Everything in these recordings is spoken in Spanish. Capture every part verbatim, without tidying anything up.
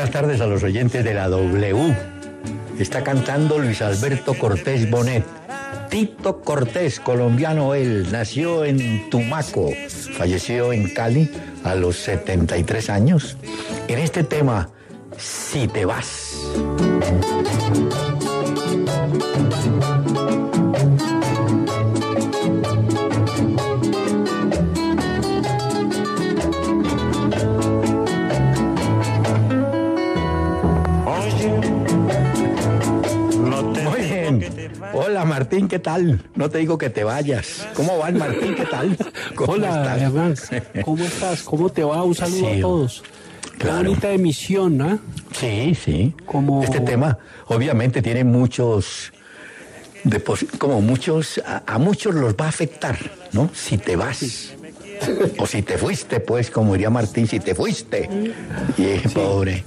Buenas tardes a los oyentes de la W. Está cantando Luis Alberto Cortés Bonet. Tito Cortés, colombiano él, nació en Tumaco, falleció en Cali a los setenta y tres años. En este tema, Si te vas. Muy bien. Hola Martín, ¿qué tal? No te digo que te vayas. ¿Cómo vas, Martín? ¿Qué tal? ¿Cómo Hola, Hernán. ¿Cómo estás? ¿Cómo te va? Un saludo sí, a todos. Qué claro. Bonita emisión, ¿ah? ¿eh? Sí, sí. Como... Este tema obviamente tiene muchos, como muchos, a, a muchos los va a afectar, ¿no? Si te vas. Sí. O si te fuiste, pues, como diría Martín, si te fuiste. Y sí. Pobre.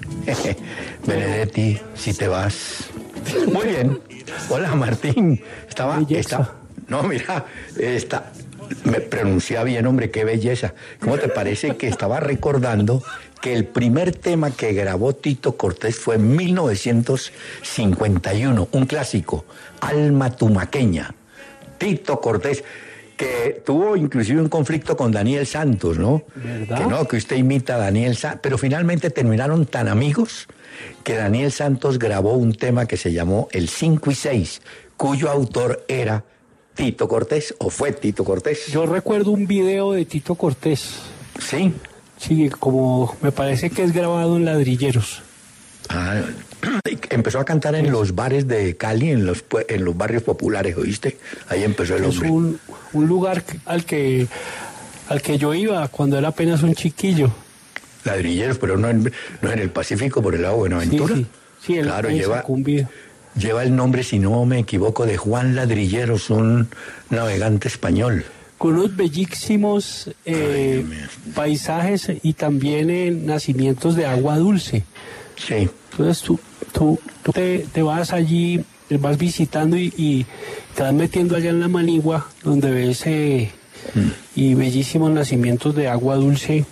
Benedetti, si te vas. Muy bien. Hola, Martín. Estaba, estaba, no, mira, está, me pronuncia bien, hombre, qué belleza. ¿Cómo te parece que estaba recordando que el primer tema que grabó Tito Cortés fue en mil novecientos cincuenta y uno, un clásico, Alma Tumaqueña? Tito Cortés, que tuvo inclusive un conflicto con Daniel Santos, ¿no? ¿Verdad? Que no, que usted imita a Daniel Santos, pero finalmente terminaron tan amigos que Daniel Santos grabó un tema que se llamó El cinco y seis, cuyo autor era Tito Cortés, o fue Tito Cortés. Yo recuerdo un video de Tito Cortés. ¿Sí? Sí, como me parece que es grabado en Ladrilleros. Ah, empezó a cantar en los bares de Cali, en los, en los barrios populares, ¿oíste? Ahí empezó el hombre. Es un, un lugar al que, al que yo iba cuando era apenas un chiquillo. Ladrilleros, pero no en, no en el Pacífico, por el lado de Buenaventura. Sí, sí, sí, el, claro, el lleva, lleva el nombre, si no me equivoco, de Juan Ladrilleros, un navegante español. Con unos bellísimos eh, Ay, paisajes y también eh, nacimientos de agua dulce. Sí. Entonces tú, tú, tú te, te vas allí, te vas visitando y, y te vas metiendo allá en la Manigua, donde ves eh, mm. y bellísimos nacimientos de agua dulce.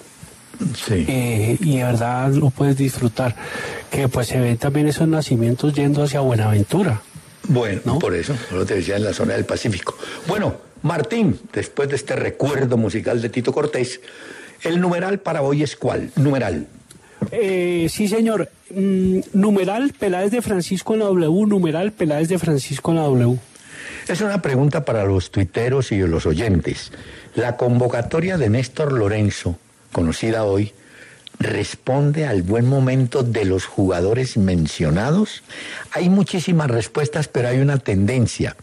Sí. Eh, y de verdad lo puedes disfrutar. Que pues se ven también esos nacimientos yendo hacia Buenaventura. Bueno, ¿no? Por eso, lo te decía, en la zona del Pacífico. Bueno, Martín, después de este recuerdo musical de Tito Cortés, ¿el numeral para hoy es cuál? Numeral. Eh, sí, señor. Mm, numeral Peláez de Francisco en la W, numeral Peláez de Francisco en la W. Es una pregunta para los tuiteros y los oyentes. La convocatoria de Néstor Lorenzo, conocida hoy, ¿responde al buen momento de los jugadores mencionados? Hay muchísimas respuestas, pero hay una tendencia.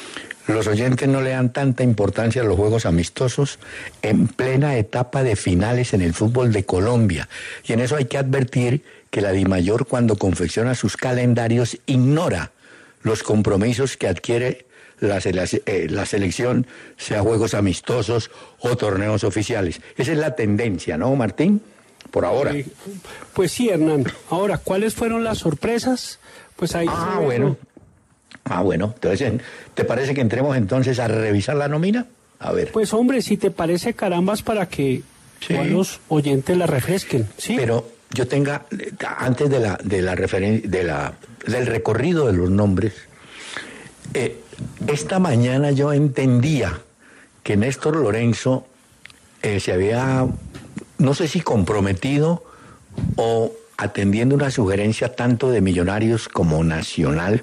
Los oyentes no le dan tanta importancia a los juegos amistosos en plena etapa de finales en el fútbol de Colombia. Y en eso hay que advertir que la DIMAYOR, cuando confecciona sus calendarios, ignora los compromisos que adquiere la, eh, la selección, sea juegos amistosos o torneos oficiales. Esa es la tendencia, ¿no, Martín? Por ahora. Eh, pues sí, Hernán. Ahora, ¿cuáles fueron las sorpresas? Pues ahí. Ah, bueno. Ah, bueno, entonces, ¿te parece que entremos entonces a revisar la nómina? A ver. Pues hombre, si te parece, carambas, para que sí. los oyentes la refresquen, ¿sí? Pero yo tenga, antes de la, de la referen- de la, del recorrido de los nombres, eh, esta mañana yo entendía que Néstor Lorenzo eh, se había, no sé si comprometido o atendiendo una sugerencia tanto de Millonarios como Nacional,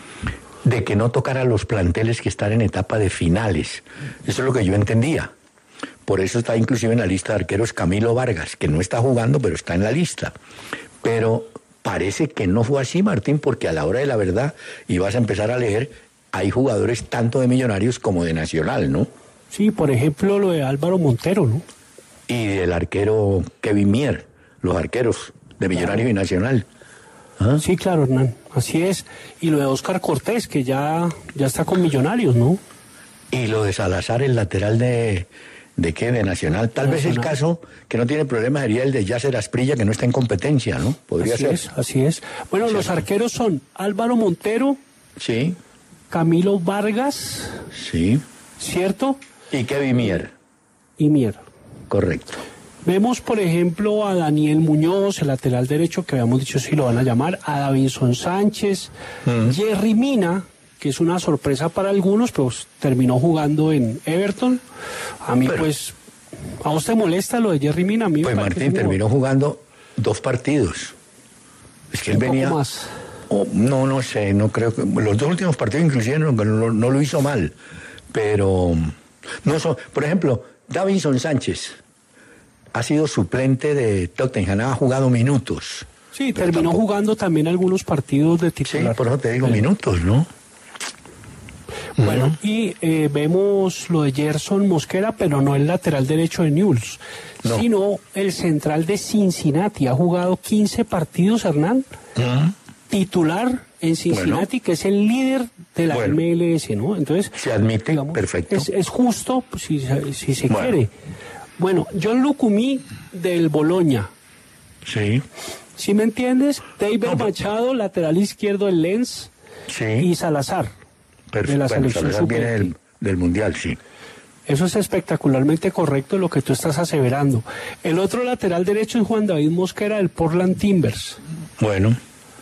de que no tocara los planteles que están en etapa de finales. Eso es lo que yo entendía. Por eso está inclusive en la lista de arqueros Camilo Vargas, que no está jugando, pero está en la lista. Pero parece que no fue así, Martín, porque a la hora de la verdad, y vas a empezar a leer, hay jugadores tanto de Millonarios como de Nacional, ¿no? Sí, por ejemplo, lo de Álvaro Montero, ¿no? Y del arquero Kevin Mier, los arqueros de Millonarios claro. y Nacional. ¿Ah? Sí, claro, Hernán, así es. Y lo de Óscar Cortés, que ya, ya está con Millonarios, ¿no? Y lo de Salazar, el lateral de, ¿de qué? De Nacional. Tal Nacional. Vez el caso que no tiene problema sería el de Yasser Asprilla, que no está en competencia, ¿no? Podría así ser. Es, así es. Bueno, ¿cierto? Los arqueros son Álvaro Montero. Sí. Camilo Vargas. Sí. ¿Cierto? Y Kevin Mier. Y Mier. Correcto. Vemos, por ejemplo, a Daniel Muñoz, el lateral derecho, que habíamos dicho si lo van a llamar, a Davinson Sánchez, mm. Jerry Mina, que es una sorpresa para algunos, pues terminó jugando en Everton. A mí, pero, pues, ¿a vos te molesta lo de Jerry Mina? A mí pues Martín terminó jugando dos partidos. Es que él venía... más. Oh, no, no sé, no creo que... Los dos últimos partidos inclusive no, no, no lo hizo mal, pero... no son, por ejemplo, Davinson Sánchez ha sido suplente de Tottenham, ha jugado minutos. Sí, terminó tampoco... jugando también algunos partidos de titular. Sí, por eso te digo sí. minutos, ¿no? Bueno, uh-huh. y eh, vemos lo de Gerson Mosquera, pero no el lateral derecho de Newell's, no. sino el central de Cincinnati. Ha jugado quince partidos, Hernán, uh-huh. titular en Cincinnati, bueno. que es el líder de la bueno. M L S, ¿no? Entonces, se admite, digamos, perfecto. Es, es justo si, si se bueno. quiere. Bueno, John Lucumí del Bologna. Sí. ¿Sí me entiendes? David no, Machado, lateral izquierdo del Lens. Sí. Y Salazar. Perfecto. De la bueno, selección Salazar viene del, del Mundial, sí. Eso es espectacularmente correcto lo que tú estás aseverando. El otro lateral derecho es Juan David Mosquera del Portland Timbers. Bueno.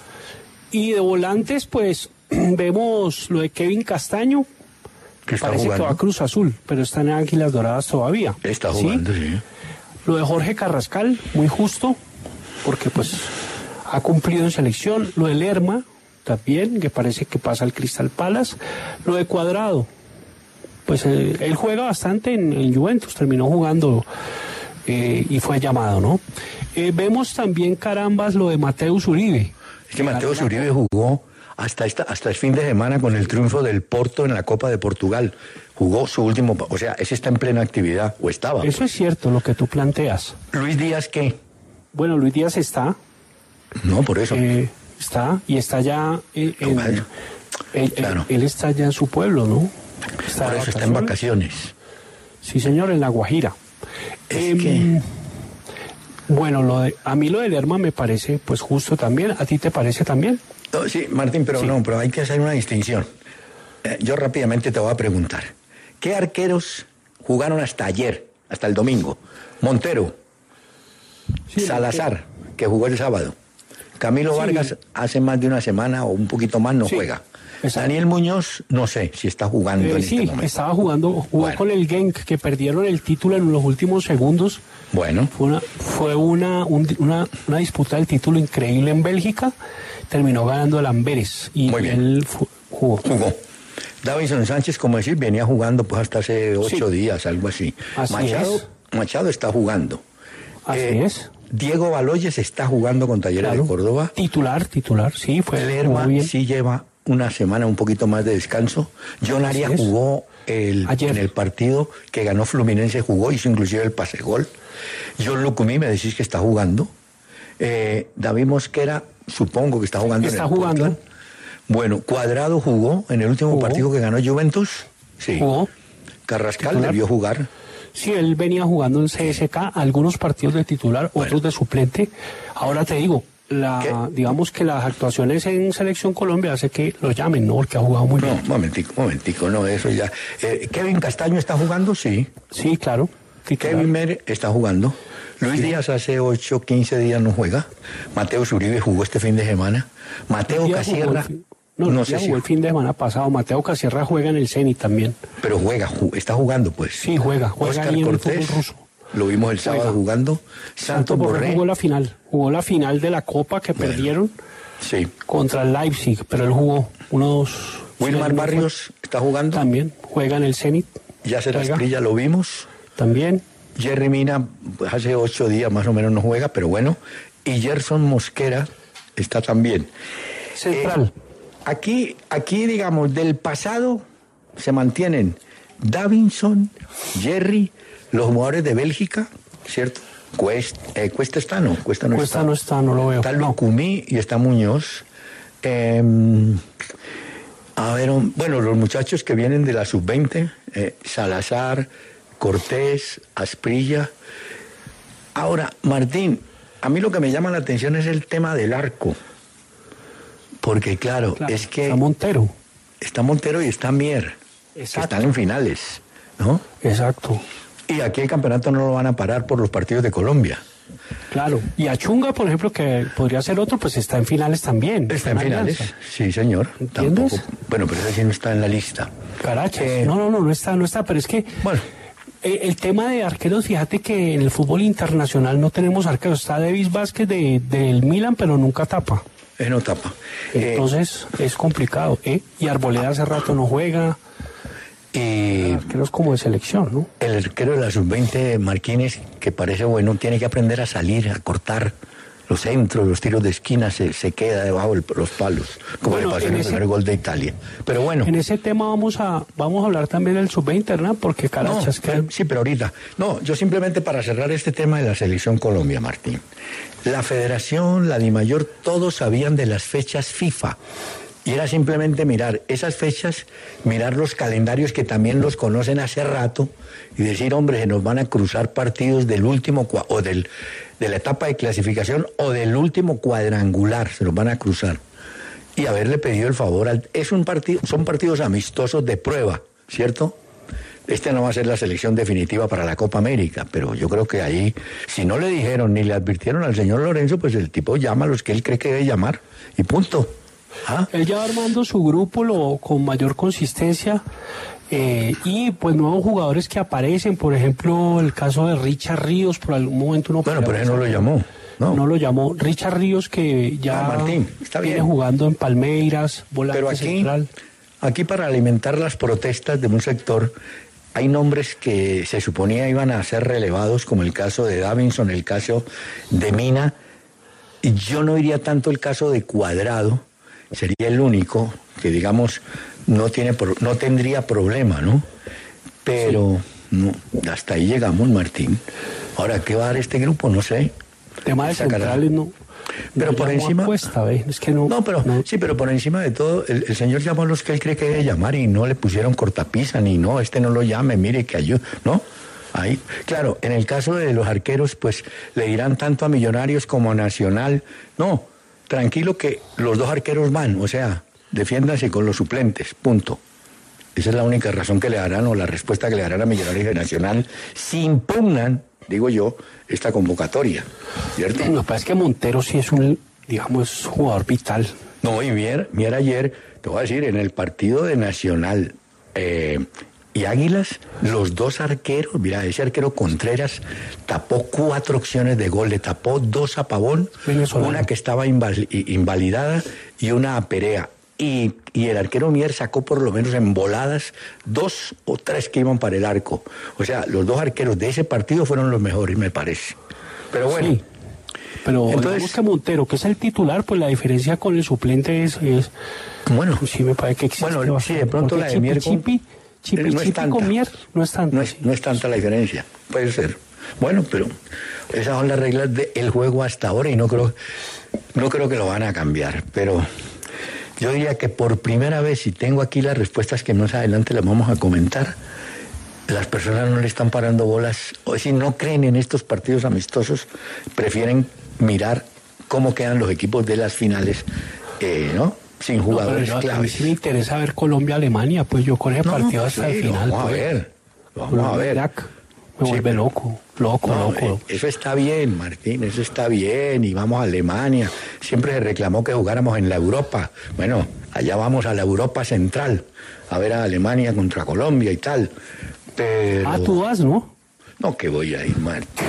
Y de volantes, pues, vemos lo de Kevin Castaño, que está parece jugando. que va a Cruz Azul, pero está en Águilas Doradas todavía. Está jugando, sí. sí. Lo de Jorge Carrascal, muy justo, porque pues ha cumplido en selección. Lo de Lerma, también, que parece que pasa al Crystal Palace. Lo de Cuadrado, pues eh, él juega bastante en, en Juventus, terminó jugando eh, y fue llamado, ¿no? Eh, vemos también, carambas, lo de Mateus Uribe. Es que Mateus Uribe jugó hasta esta, hasta el fin de semana con el triunfo del Porto en la Copa de Portugal. Jugó su último, o sea, ese está en plena actividad, o estaba. Eso es cierto, lo que tú planteas. ¿Luis Díaz qué? Bueno, Luis Díaz está. No, por eso. Eh, está, y está ya... Eh, en, él, él, claro. él, él está ya en su pueblo, ¿no? Está por eso está en vacaciones. Sí, señor, en La Guajira. Es eh, que... Bueno, lo de, a mí lo de Lerma me parece pues justo también. ¿A ti te parece también? Oh, sí, Martín, pero sí. no, pero hay que hacer una distinción. Eh, yo rápidamente te voy a preguntar. ¿Qué arqueros jugaron hasta ayer, hasta el domingo? Montero, sí, Salazar, que... que jugó el sábado. Camilo sí. Vargas hace más de una semana o un poquito más no sí. juega. Exacto. Daniel Muñoz, no sé si está jugando eh, en sí, este momento. Sí, estaba jugando, jugó bueno. con el Genk, que perdieron el título en los últimos segundos. Bueno. Fue una, fue una, un, una, una disputa del título increíble en Bélgica. Terminó ganando el Amberes. Y Muy bien. él fu- jugó. Jugó. Davinson Sánchez, como decir, venía jugando pues hasta hace ocho sí. días, algo así. así Machado, es. Machado está jugando. Así eh, es. Diego Baloyes está jugando con Talleres claro. de Córdoba. Titular, titular, sí. Fue Lerma sí lleva una semana un poquito más de descanso. John Arias jugó el, en el partido que ganó Fluminense, jugó, hizo inclusive el pase gol. John Lucumí, me decís que está jugando. Eh, David Mosquera, supongo que está jugando está en el jugando. Portland. Bueno, Cuadrado jugó en el último jugó. partido que ganó Juventus. Sí. Jugó. Carrascal titular. debió jugar. Sí, él venía jugando en C S K, algunos partidos de titular, bueno. otros de suplente. Ahora te digo, la, digamos que las actuaciones en Selección Colombia hace que lo llamen, ¿no? Porque ha jugado muy no, bien. No, momentico, momentico, no, eso ya. Eh, Kevin Castaño está jugando, sí. Sí, claro. Titular. Kevin Mer está jugando. Luis sí. Díaz hace ocho, quince días no juega. Mateus Uribe jugó este fin de semana. Mateo Casierra. No, no sé si jugó el fin de semana pasado. Mateo Casierra juega en el Zenit también. Pero juega, ju- está jugando, pues. Sí, juega. Juega Oscar ahí en Cortés, el fútbol ruso. Lo vimos el sábado juega. jugando. Santos Borré jugó la final. Jugó la final de la Copa que bueno, perdieron sí. contra el Leipzig, pero él jugó unos... Wilmar Barrios está jugando. También juega en el Zenit. Yasser Asprilla lo vimos. También. Jerry Mina, pues hace ocho días más o menos no juega, pero bueno. Y Gerson Mosquera está también. Central. Eh, aquí, aquí, digamos, del pasado se mantienen Davinson, Jerry, los jugadores de Bélgica, ¿cierto? Cuesta, eh, Cuesta está, no, Cuesta no Cuesta está. no está, no lo veo. Está Lucumí y está Muñoz. Eh, a ver, bueno, los muchachos que vienen de la sub veinte, eh, Salazar, Cortés, Asprilla. Ahora, Martín, a mí lo que me llama la atención es el tema del arco. Porque, claro, claro es que... Está Montero. Está Montero y está Mier. Exacto. Que están en finales, ¿no? Exacto. Y aquí el campeonato no lo van a parar por los partidos de Colombia. Claro, y Achunga, por ejemplo, que podría ser otro, pues está en finales también. Está en finales, alianza. Sí, señor. ¿Entiendes? Tampoco, bueno, pero ese sí no está en la lista. Carachas, eh, no, no, no, no está, no está, pero es que... Bueno. Eh, el tema de arqueros, fíjate que en el fútbol internacional no tenemos arqueros. Está Davis Vázquez de, del Milan, pero nunca tapa. Eh, no tapa. Entonces eh, es complicado, ¿eh? Y Arboleda hace rato no juega. Y arqueros como de selección, ¿no? El arquero de la sub veinte, Marquínez, que parece bueno, tiene que aprender a salir, a cortar los centros, los tiros de esquina, se, se queda debajo de los palos, como bueno, le pasó en el ese, primer gol de Italia. Pero bueno. En ese tema vamos a vamos a hablar también del sub veinte, ¿verdad? Porque carachas no, que... Sí, pero ahorita. No, yo simplemente para cerrar este tema de la selección Colombia, Martín. La federación, la DIMAYOR, todos sabían de las fechas FIFA. Y era simplemente mirar esas fechas, mirar los calendarios que también los conocen hace rato y decir, hombre, se nos van a cruzar partidos del último o del, de la etapa de clasificación o del último cuadrangular, se los van a cruzar. Y haberle pedido el favor, al, es un partido, son partidos amistosos de prueba, ¿cierto? Este no va a ser la selección definitiva para la Copa América, pero yo creo que ahí, si no le dijeron ni le advirtieron al señor Lorenzo, pues el tipo llama a los que él cree que debe llamar y punto. ¿Ah? Él ya va armando su grupo lo, con mayor consistencia eh, y pues nuevos jugadores que aparecen, por ejemplo el caso de Richard Ríos, por algún momento uno... Bueno, pero él no lo llamó. No. no lo llamó. Richard Ríos, que ya ah, Martín, está bien. viene jugando en Palmeiras, volante pero aquí, central. Aquí para alimentar las protestas de un sector hay nombres que se suponía iban a ser relevados, como el caso de Davinson, el caso de Mina, y yo no diría tanto el caso de Cuadrado. Sería el único que, digamos, no tiene no tendría problema, ¿no? Pero sí. no, hasta ahí llegamos, Martín. Ahora, ¿qué va a dar este grupo? No sé. Tema de centrales, no. Pero no por encima... Apuesta, ¿eh? Es que no, no, pero no. sí, pero por encima de todo, el, el señor llamó a los que él cree que debe llamar y no le pusieron cortapisa, ni no, este no lo llame, mire que ayuda, ¿no? Ahí, claro, en el caso de los arqueros, pues le dirán tanto a Millonarios como a Nacional, no, tranquilo que los dos arqueros van, o sea, defiéndanse con los suplentes, punto. Esa es la única razón que le darán o la respuesta que le darán a Millonarios y Nacional si impugnan, digo yo, esta convocatoria, ¿cierto? Lo que pasa es que Montero sí es un, digamos, jugador vital. No, y Mier, Mier ayer, te voy a decir, en el partido de Nacional eh, y Águilas, los dos arqueros, mira, ese arquero Contreras tapó cuatro opciones de gol, le tapó dos a Pavón, venezolano, una que estaba inval- invalidada y una a Perea. Y, y el arquero Mier sacó por lo menos en voladas dos o tres que iban para el arco. O sea, los dos arqueros de ese partido fueron los mejores, me parece. Pero bueno. Sí, pero entonces que Montero, que es el titular, pues la diferencia con el suplente es... es bueno, pues sí me parece que existe. Bueno, sí, de pronto la de Mier con, Chipi, Chipi, no, es Chipi con Mier no es tanta. No es, no es tanta la diferencia, puede ser. Bueno, pero esas son las reglas del juego hasta ahora y no creo, no creo que lo van a cambiar, pero... Yo diría que por primera vez, y tengo aquí las respuestas que más adelante las vamos a comentar, las personas no le están parando bolas, o si no creen en estos partidos amistosos, prefieren mirar cómo quedan los equipos de las finales, eh, ¿no? Sin jugadores no, pero claves. A mí sí me interesa ver Colombia-Alemania, pues yo con ese no, partido hasta sí, el final. Vamos pues, a ver, vamos a ver. Irak. Me sí, vuelve loco, loco, no, loco. Eh, eso está bien, Martín, eso está bien, y vamos a Alemania. Siempre se reclamó que jugáramos en la Europa. Bueno, allá vamos a la Europa Central, a ver a Alemania contra Colombia y tal. Pero... Ah, tú vas, ¿no? No, que voy a ir, Martín.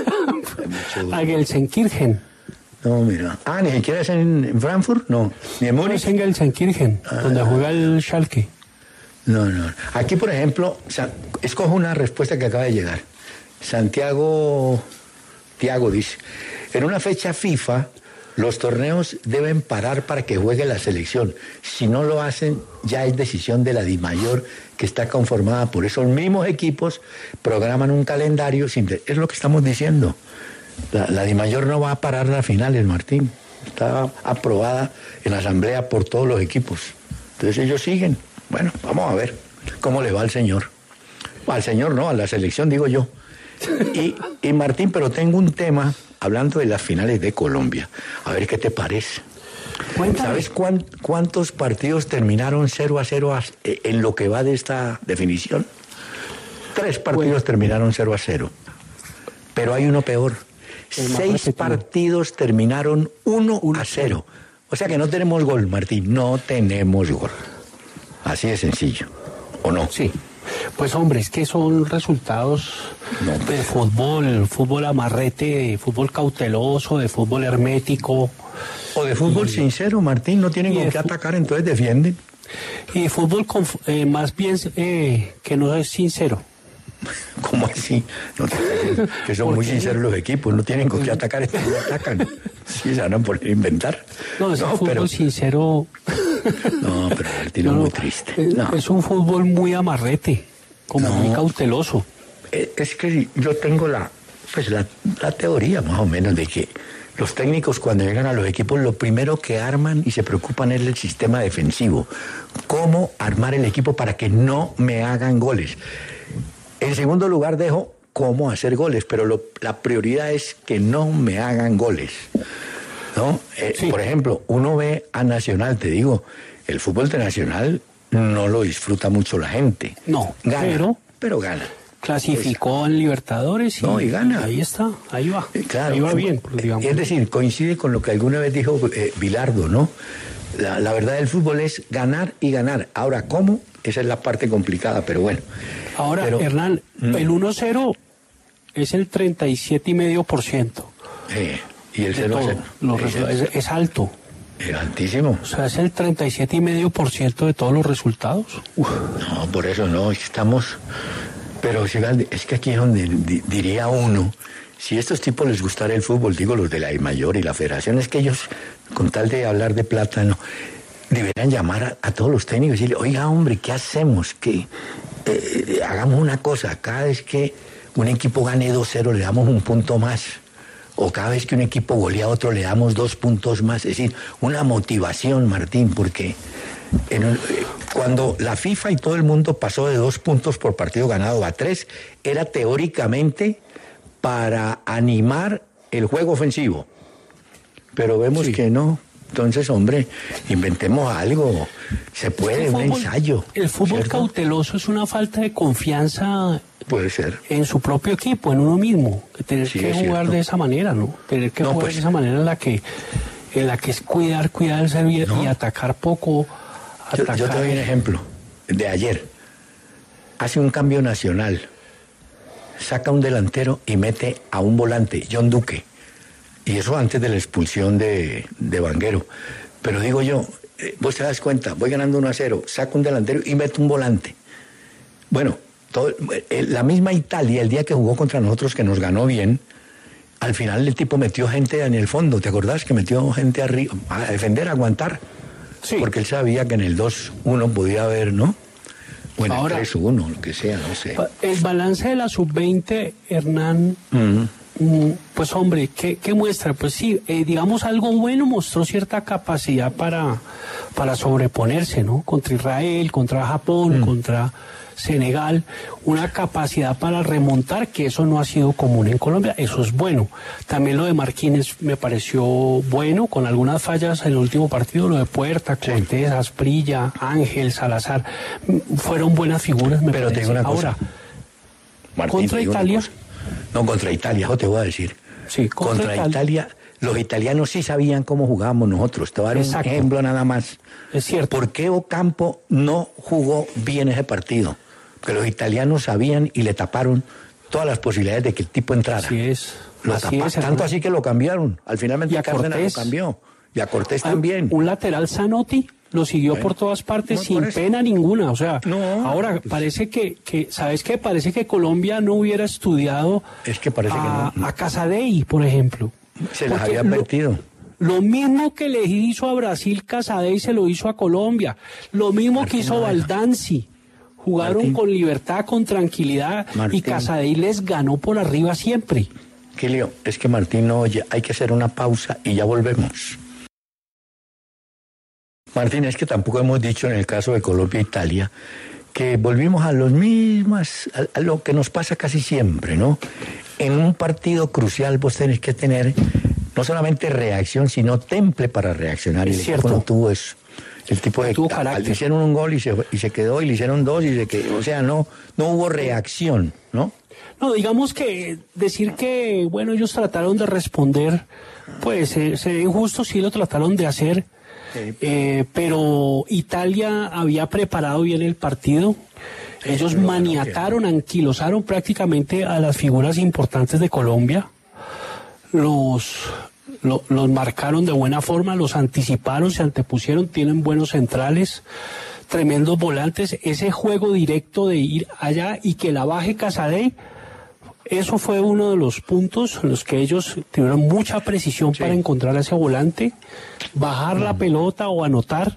A Gelsenkirchen. No, mira. Ah, ni siquiera es en, en Frankfurt, no. Ni en Múnich. No, es en Gelsenkirchen, ah, donde juega el Schalke. No, no. Aquí, por ejemplo, escojo una respuesta que acaba de llegar. Santiago Tiago dice, en una fecha FIFA, los torneos deben parar para que juegue la selección. Si no lo hacen, ya es decisión de la DIMAYOR, que está conformada por esos mismos equipos, programan un calendario. Sin de... Es lo que estamos diciendo. La, la DIMAYOR no va a parar las finales, Martín. Está aprobada en la asamblea por todos los equipos. Entonces ellos siguen. Bueno, vamos a ver cómo le va al señor. Al señor no, a la selección digo yo. Y, y Martín, pero tengo un tema hablando de las finales de Colombia. A ver qué te parece. Cuéntame. ¿Sabes cuán, cuántos partidos terminaron cero a cero en lo que va de esta definición? Tres partidos bueno. terminaron cero a cero. Pero hay uno peor. Seis partidos terminaron uno a cero. O sea que no tenemos gol, Martín. No tenemos gol. Así de sencillo. ¿O no? Sí. Pues hombre, es que son resultados no, pues, de fútbol, fútbol amarrete, de fútbol cauteloso, de fútbol hermético. O de fútbol y, sincero, Martín, no tienen con qué atacar, entonces defienden. Y de fútbol con, eh, más bien eh, que no es sincero. ¿Cómo así? No, que son muy sinceros los equipos, no tienen con qué atacar, entonces no atacan. Sí, se van a poner a inventar. No, es no, un fútbol pero... sincero. No, pero Martín, no, es muy triste. No. Es un fútbol muy amarrete, como no, muy cauteloso. Es que yo tengo la, pues la, la teoría más o menos de que los técnicos cuando llegan a los equipos lo primero que arman y se preocupan es el sistema defensivo. Cómo armar el equipo para que no me hagan goles. En segundo lugar dejo cómo hacer goles, pero lo, la prioridad es que no me hagan goles. ¿No? Eh, sí. Por ejemplo, uno ve a Nacional, te digo, el fútbol de Nacional no lo disfruta mucho la gente. No, gana, pero, pero gana. Clasificó en Libertadores y, no, y gana. Ahí está, ahí va. Eh, claro, ahí va bien, digamos. Es decir, coincide con lo que alguna vez dijo eh, Bilardo, ¿no? La, la verdad del fútbol es ganar y ganar. Ahora, ¿cómo? Esa es la parte complicada, pero bueno. Ahora, pero, Hernán, mm. el uno cero es el treinta y siete coma cinco por ciento. Eh. Y el cero a cero. Es, es alto. Es altísimo. O sea, es el treinta y siete coma cinco por ciento de todos los resultados. Uf. No, por eso no, estamos... Pero es que aquí es donde diría uno, si a estos tipos les gustara el fútbol, digo los de la I Mayor y la Federación, es que ellos, con tal de hablar de plata, no, deberían llamar a, a todos los técnicos y decirle, oiga, hombre, ¿qué hacemos? ¿Qué? Eh, hagamos una cosa, cada vez que un equipo gane dos cero le damos un punto más. O cada vez que un equipo golea a otro le damos dos puntos más. Es decir, una motivación, Martín, porque en el, cuando la FIFA y todo el mundo pasó de dos puntos por partido ganado a tres, era teóricamente para animar el juego ofensivo. Pero vemos sí. que no. Entonces, hombre, inventemos algo. Se puede, un ensayo. El fútbol ¿cierto? Cauteloso es una falta de confianza. Puede ser. En su propio equipo, en uno mismo. Tener sí, que jugar cierto. De esa manera, ¿no? Tener que no, jugar pues, de esa manera en la que en la que es cuidar, cuidar el servir no. y atacar poco. Atacar. Yo, yo te doy un ejemplo de ayer. Hace un cambio Nacional. Saca un delantero y mete a un volante, John Duque. Y eso antes de la expulsión de, de Vanguero. Pero digo yo, eh, vos te das cuenta, voy ganando uno a cero, saco un delantero y meto un volante. Bueno, todo, eh, la misma Italia, el día que jugó contra nosotros, que nos ganó bien, al final el tipo metió gente en el fondo, ¿te acordás? Que metió gente arriba, a defender, a aguantar. Sí. Porque él sabía que en el dos uno podía haber, ¿no? O en el tres uno, lo que sea, no sé. El balance de la sub veinte, Hernán... Uh-huh. Pues hombre, ¿qué, qué muestra? Pues sí, eh, digamos algo bueno, mostró cierta capacidad para, para sobreponerse, ¿no? Contra Israel, contra Japón, mm. contra Senegal, una capacidad para remontar, que eso no ha sido común en Colombia, eso es bueno. También lo de Marquínez me pareció bueno, con algunas fallas en el último partido, lo de Puerta, Cortés, sí. Asprilla, Ángel, Salazar, fueron buenas figuras, me Pero parece. Te digo una cosa. Ahora, Martín, contra Italia... No, contra Italia, yo te voy a decir. Sí, contra, contra Italia, los italianos sí sabían cómo jugábamos nosotros. Te voy a dar un ejemplo nada más. Es cierto. ¿Por qué Ocampo no jugó bien ese partido? Porque los italianos sabían y le taparon todas las posibilidades de que el tipo entrara. Así es. Lo así tapa, es, tanto así que lo cambiaron. Al finalmente Cárdenas lo cambió. Y a Cortés también. Un lateral Zanotti lo siguió bueno, por todas partes sin por pena ninguna. O sea, no, ahora pues, parece que, que, ¿sabes qué? Parece que Colombia no hubiera estudiado es que parece a, que no. a Casadei, por ejemplo. Se les había advertido. Lo, lo mismo que le hizo a Brasil Casadei se lo hizo a Colombia. Lo mismo Martín, que hizo Baldanzi. Jugaron Martín. Con libertad, con tranquilidad Martín. Y Casadei les ganó por arriba siempre. Quilio, es que Martín no oye, hay que hacer una pausa y ya volvemos. Martín, es que tampoco hemos dicho en el caso de Colombia e Italia que volvimos a los mismos, a, a lo que nos pasa casi siempre, ¿no? En un partido crucial vos tenés que tener no solamente reacción, sino temple para reaccionar. Es y el cierto. equipo no tuvo eso. El tipo de tuvo carácter. carácter. Le hicieron un gol y se, y se quedó, y le hicieron dos y se quedó. O sea, no, no hubo reacción, ¿no? No, digamos que decir que, bueno, ellos trataron de responder, pues eh, sería injusto, sí lo trataron de hacer, sí. eh, pero Italia había preparado bien el partido. Ellos sí, maniataron, no anquilosaron prácticamente a las figuras importantes de Colombia. Los, lo, los marcaron de buena forma, los anticiparon, se antepusieron, tienen buenos centrales, tremendos volantes. Ese juego directo de ir allá y que la baje Casadei, eso fue uno de los puntos en los que ellos tuvieron mucha precisión sí. para encontrar ese volante, bajar mm. la pelota o anotar,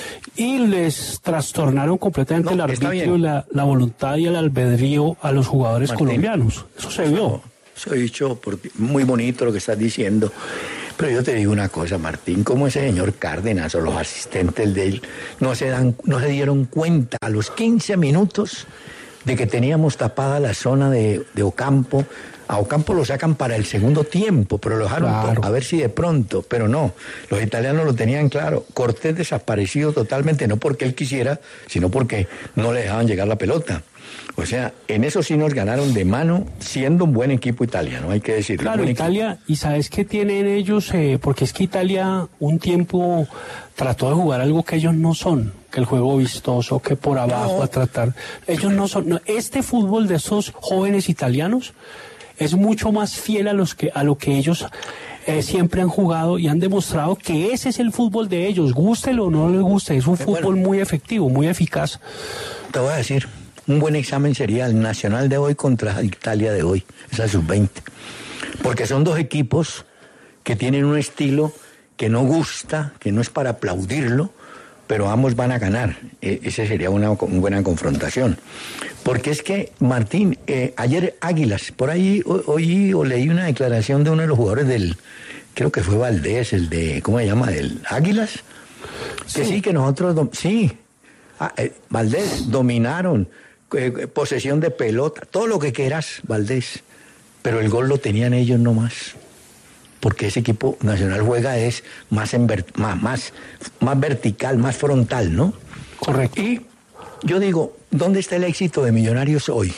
y les trastornaron completamente no, el arbitrio, la, la voluntad y el albedrío a los jugadores Martín, colombianos. Eso se vio. Eso he dicho, porque muy bonito lo que estás diciendo. Pero yo te digo una cosa, Martín, como ese señor Cárdenas o los asistentes de él no se, dan, no se dieron cuenta a los quince minutos de que teníamos tapada la zona de, de Ocampo. A Ocampo lo sacan para el segundo tiempo, pero lo dejaron claro. a ver si de pronto, pero no, los italianos lo tenían claro. Cortés desaparecido totalmente, no porque él quisiera, sino porque no le dejaban llegar la pelota. O sea, en eso sí nos ganaron de mano, siendo un buen equipo italiano, hay que decirlo. Claro, Italia, equipo. Y ¿sabes qué tienen ellos? Eh, porque es que Italia un tiempo trató de jugar algo que ellos no son, que el juego vistoso, que por abajo no. a tratar. Ellos no son. No, este fútbol de esos jóvenes italianos es mucho más fiel a los que a lo que ellos eh, siempre han jugado y han demostrado que ese es el fútbol de ellos, gústelo o no les guste, es un fútbol bueno, muy efectivo, muy eficaz. Te voy a decir, un buen examen sería el Nacional de hoy contra Italia de hoy, esa sub veinte, porque son dos equipos que tienen un estilo que no gusta, que no es para aplaudirlo, pero ambos van a ganar. Eh, esa sería una, una buena confrontación. Porque es que, Martín, eh, ayer Águilas, por ahí oí o leí una declaración de uno de los jugadores del, creo que fue Valdés, el de, ¿cómo se llama? Del Águilas. Que sí, sí que nosotros, sí, ah, eh, Valdés, dominaron, eh, posesión de pelota, todo lo que quieras, Valdés, pero el gol lo tenían ellos nomás. Porque ese equipo nacional juega es más, en ver, más, más, más vertical, más frontal, ¿no? Correcto. Y yo digo, ¿dónde está el éxito de Millonarios hoy?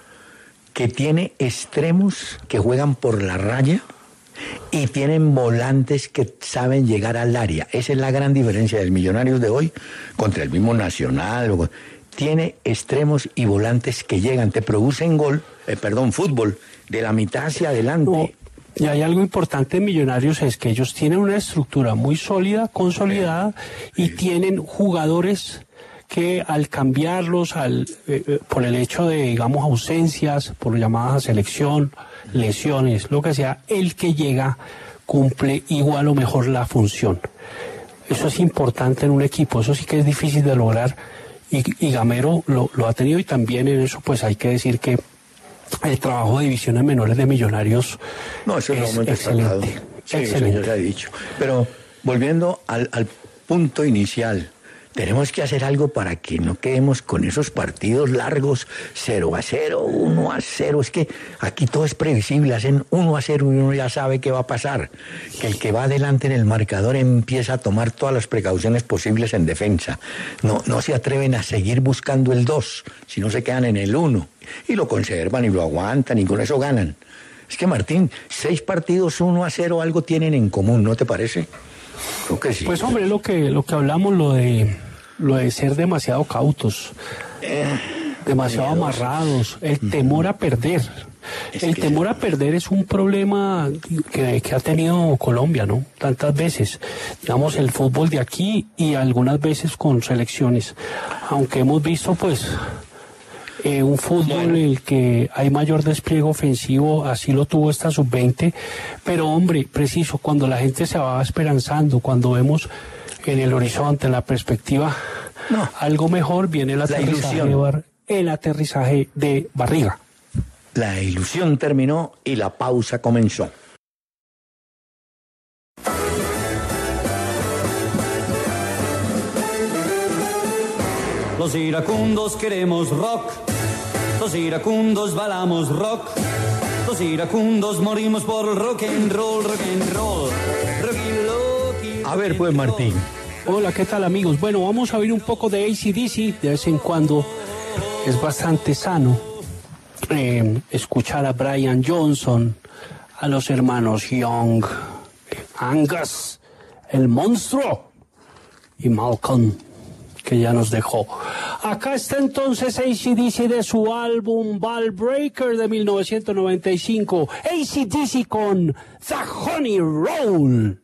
Que tiene extremos que juegan por la raya y tienen volantes que saben llegar al área. Esa es la gran diferencia del Millonarios de hoy contra el mismo Nacional. Tiene extremos y volantes que llegan, te producen gol, eh, perdón, fútbol, de la mitad hacia adelante. No. Y hay algo importante en Millonarios, es que ellos tienen una estructura muy sólida, consolidada, y tienen jugadores que al cambiarlos, al, eh, por el hecho de, digamos, ausencias, por llamadas a selección, lesiones, lo que sea, el que llega cumple igual o mejor la función. Eso es importante en un equipo, eso sí que es difícil de lograr, y, y Gamero lo, lo ha tenido, y también en eso pues hay que decir que el trabajo de divisiones menores de Millonarios no, eso es no excelente. Sí, excelente. Eso ya se ha dicho. Pero volviendo al, al punto inicial, tenemos que hacer algo para que no quedemos con esos partidos largos, cero a cero, uno a cero. Es que aquí todo es previsible, hacen uno a cero y uno ya sabe qué va a pasar. Que el que va adelante en el marcador empieza a tomar todas las precauciones posibles en defensa. No, no se atreven a seguir buscando el dos, si no se quedan en el uno. Y lo conservan y lo aguantan y con eso ganan. Es que, Martín, seis partidos uno a cero algo tienen en común, ¿no te parece? Creo que sí. Pues hombre, lo que lo que hablamos, lo de lo de ser demasiado cautos, eh, demasiado miedos. Amarrados, el temor a perder. Es el que... temor a perder es un problema que, que ha tenido Colombia, ¿no? Tantas veces. Digamos, el fútbol de aquí y algunas veces con selecciones. Aunque hemos visto, pues, eh, un fútbol en el que hay mayor despliegue ofensivo, así lo tuvo esta sub veinte, pero hombre, preciso, cuando la gente se va esperanzando, cuando vemos en el horizonte, en la perspectiva, no. algo mejor, viene el aterrizaje, de bar, el aterrizaje de barriga. La ilusión terminó y la pausa comenzó. Los iracundos queremos rock, los iracundos bailamos rock, los iracundos morimos por rock and roll, rock and roll. Rock and roll A ver, pues, Martín, Hola, ¿qué tal, amigos? Bueno, vamos a oír un poco de A C D C de vez en cuando. Es bastante sano eh, escuchar a Brian Johnson, a los hermanos Young, Angus, el monstruo, y Malcolm, que ya nos dejó. Acá está entonces A C D C de su álbum Ball Breaker de mil novecientos noventa y cinco. A C D C con The Honey Roll.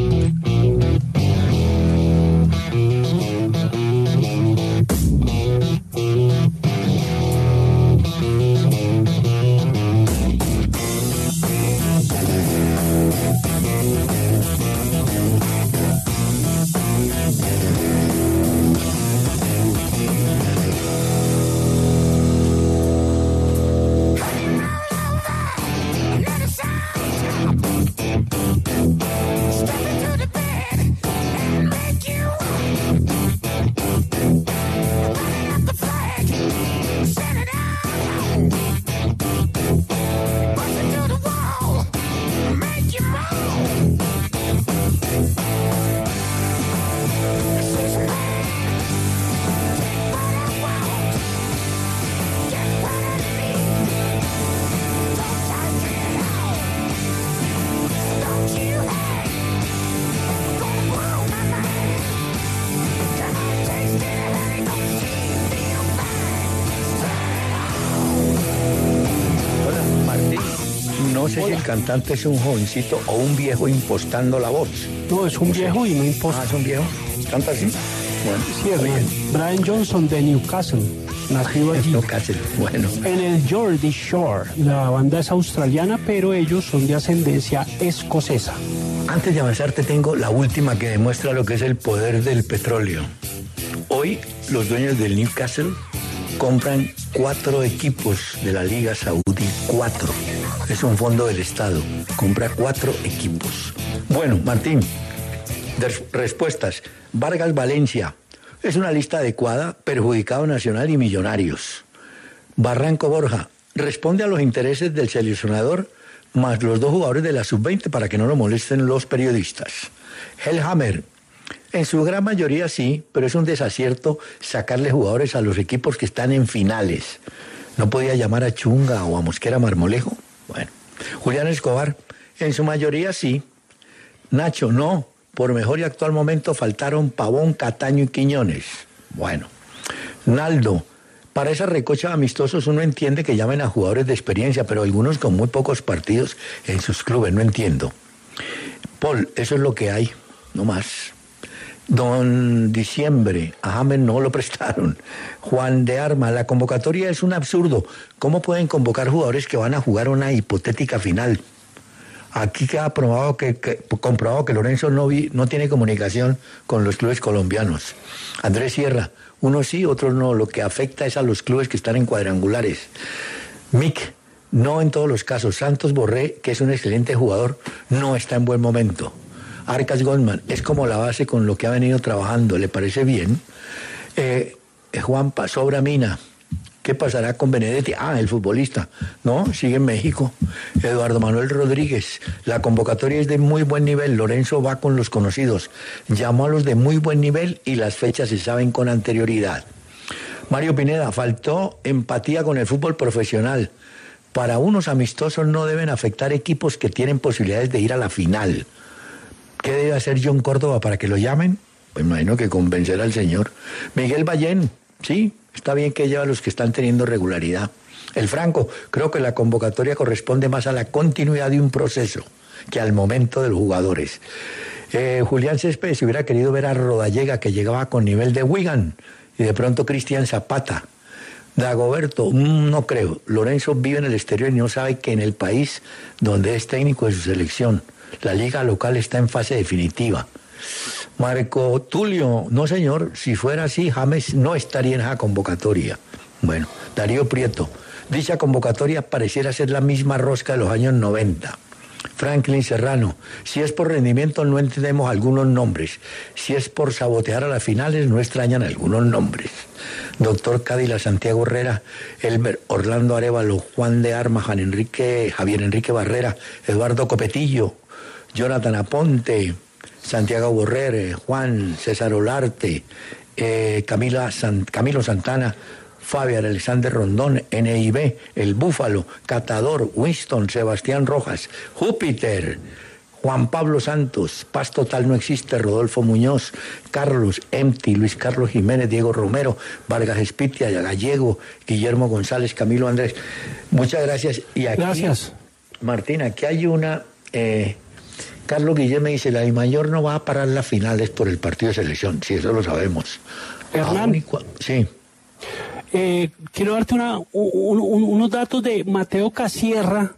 No sé si el cantante es un jovencito o un viejo impostando la voz. No, es un viejo y no imposta. Ah, es un viejo. ¿Canta así? Bueno, sí, es bien. Brian Johnson de Newcastle, nacido allí. Newcastle, bueno. En el Geordie Shore. La banda es australiana, pero ellos son de ascendencia escocesa. Antes de avanzar te tengo la última que demuestra lo que es el poder del petróleo. Hoy los dueños del Newcastle compran cuatro equipos de la Liga Saudí. Cuatro. Es un fondo del Estado. Compra cuatro equipos. Bueno, Martín, respuestas. Vargas Valencia. Es una lista adecuada, perjudicado Nacional y Millonarios. Barranco Borja. Responde a los intereses del seleccionador más los dos jugadores de la sub veinte para que no lo molesten los periodistas. Hellhammer. En su gran mayoría sí, pero es un desacierto sacarle jugadores a los equipos que están en finales. ¿No podía llamar a Chunga o a Mosquera Marmolejo? Bueno. Julián Escobar, en su mayoría sí. Nacho, no. Por mejor y actual momento faltaron Pavón, Cataño y Quiñones. Bueno. Naldo, para esas recochas amistosos uno entiende que llamen a jugadores de experiencia, pero algunos con muy pocos partidos en sus clubes, no entiendo. Paul, eso es lo que hay, no más. Don Diciembre, a James no lo prestaron. Juan de Arma, la convocatoria es un absurdo. ¿Cómo pueden convocar jugadores que van a jugar una hipotética final? Aquí queda probado que, que, comprobado que Lorenzo no, vi, no tiene comunicación con los clubes colombianos. Andrés Sierra, unos sí, otros no. Lo que afecta es a los clubes que están en cuadrangulares. Mick, no en todos los casos. Santos Borré, que es un excelente jugador, no está en buen momento. Arcas Goldman, es como la base con lo que ha venido trabajando, ¿le parece bien? Eh, Juanpa, sobra Mina, ¿qué pasará con Benedetti? Ah, el futbolista, ¿no? Sigue en México. Eduardo Manuel Rodríguez, la convocatoria es de muy buen nivel, Lorenzo va con los conocidos, llamó a los de muy buen nivel y las fechas se saben con anterioridad. Mario Pineda, faltó empatía con el fútbol profesional. Para unos amistosos no deben afectar equipos que tienen posibilidades de ir a la final. ¿Qué debe hacer John Córdoba para que lo llamen? Pues imagino que convencer al señor. Miguel Ballén, sí, está bien que lleva a los que están teniendo regularidad. El Franco, creo que la convocatoria corresponde más a la continuidad de un proceso que al momento de los jugadores. Eh, Julián Céspedes, si hubiera querido ver a Rodallega, que llegaba con nivel de Wigan, y de pronto Cristian Zapata. Dagoberto, mmm, no creo. Lorenzo vive en el exterior y no sabe que en el país donde es técnico de su selección, la liga local está en fase definitiva. Marco Tulio, no señor, si fuera así, James no estaría en esa convocatoria. Bueno, Darío Prieto, dicha convocatoria pareciera ser la misma rosca de los años noventa. Franklin Serrano, si es por rendimiento no entendemos algunos nombres, si es por sabotear a las finales no extrañan algunos nombres. Doctor Cádila, Santiago Herrera, Elmer, Orlando Arévalo, Juan de Arma, Juan Enrique, Javier Enrique Barrera, Eduardo Copetillo, Jonathan Aponte, Santiago Borrer, eh, Juan, César Olarte, eh, Camila San, Camilo Santana, Fabián Alexander Rondón, N I B, El Búfalo, Catador, Winston, Sebastián Rojas, Júpiter, Juan Pablo Santos, Paz Total No Existe, Rodolfo Muñoz, Carlos, Empty, Luis Carlos Jiménez, Diego Romero, Vargas Espitia, Gallego, Guillermo González, Camilo Andrés. Muchas gracias. Y aquí, gracias. Martín, aquí hay una... Eh, Carlos Guillén me dice, la Dimayor no va a parar las finales por el partido de selección. Sí, eso lo sabemos. Hernán, y cua... sí. Eh, quiero darte una, un, un, unos datos de Mateo Casierra,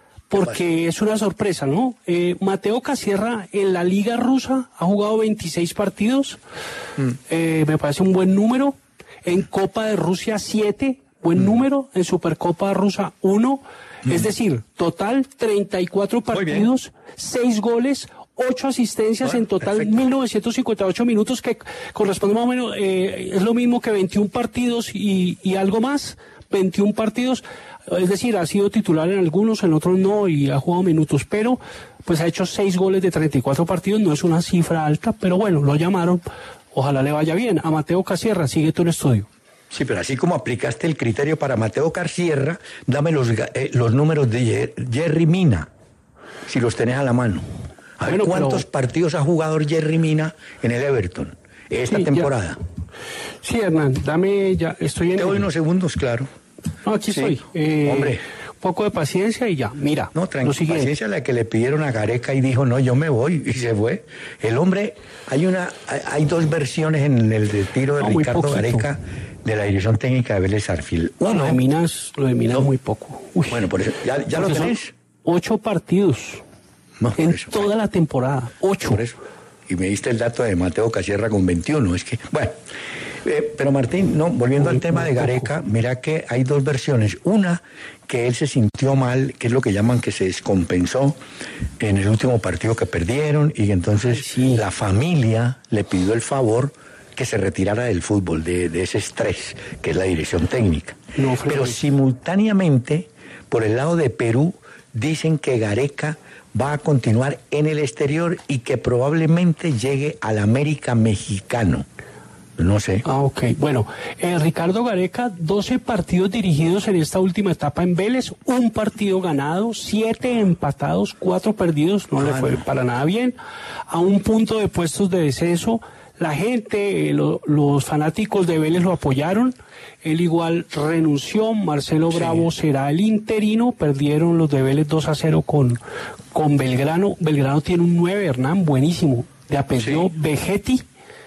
porque es una sorpresa, ¿no? Eh, Mateo Casierra en la Liga Rusa ha jugado veintiséis partidos, mm. eh, me parece un buen número. En Copa de Rusia siete, buen mm. número. En Supercopa Rusa uno. Mm. Es decir, total treinta y cuatro partidos, seis goles, ocho asistencias, bueno, en total perfecto. mil novecientos cincuenta y ocho minutos, que corresponde más o menos, eh, es lo mismo que veintiún partidos y, y algo más, veintiún partidos, es decir, ha sido titular en algunos, en otros no, y ha jugado minutos, pero pues ha hecho seis goles de treinta y cuatro partidos, no es una cifra alta, pero bueno, lo llamaron, ojalá le vaya bien. A Mateo Casierra, sigue tú en estudio. Sí, pero así como aplicaste el criterio para Mateo Casierra, dame los, eh, los números de Yerry Mina, si los tenés a la mano. A ver, bueno, ¿cuántos pero... partidos ha jugado Yerry Mina en el Everton esta sí, temporada? Ya. Sí, Hernán, dame, ya estoy en... Te doy unos segundos, claro. No, aquí sí. estoy. Eh, Hombre. Un poco de paciencia y ya, mira. No, tranquila, paciencia la que le pidieron a Gareca y dijo, no, yo me voy, y se fue. El hombre, hay una, hay dos versiones en el retiro de no, Ricardo Gareca de la dirección técnica de Vélez Sarsfield. Uno, lo de Minas, lo de Minas no. muy poco. Uy. Bueno, por eso, ¿ya, ya lo tenés? Ocho partidos. No, en eso, toda la temporada, ocho. Por eso. Y me diste el dato de Mateo Casierra con veintiuno. Es que, bueno, eh, pero Martín, no, volviendo muy, al tema de Gareca, poco. Mira que hay dos versiones. Una, que él se sintió mal, que es lo que llaman que se descompensó en el último partido que perdieron, y entonces Ay, sí. la familia le pidió el favor que se retirara del fútbol, de, de ese estrés, que es la dirección técnica. No, pero simultáneamente, por el lado de Perú, dicen que Gareca va a continuar en el exterior y que probablemente llegue al América mexicano. No sé. Ah, ok. Bueno, eh, Ricardo Gareca, doce partidos dirigidos en esta última etapa en Vélez, un partido ganado, siete empatados, cuatro perdidos, no ah, le fue no. para nada bien, a un punto de puestos de descenso. La gente, eh, lo, los fanáticos de Vélez lo apoyaron, él igual renunció, Marcelo Bravo sí. será el interino, perdieron los de Vélez dos a cero con, con Belgrano. Belgrano tiene un nueve, Hernán, buenísimo, de apellido sí. Vegetti.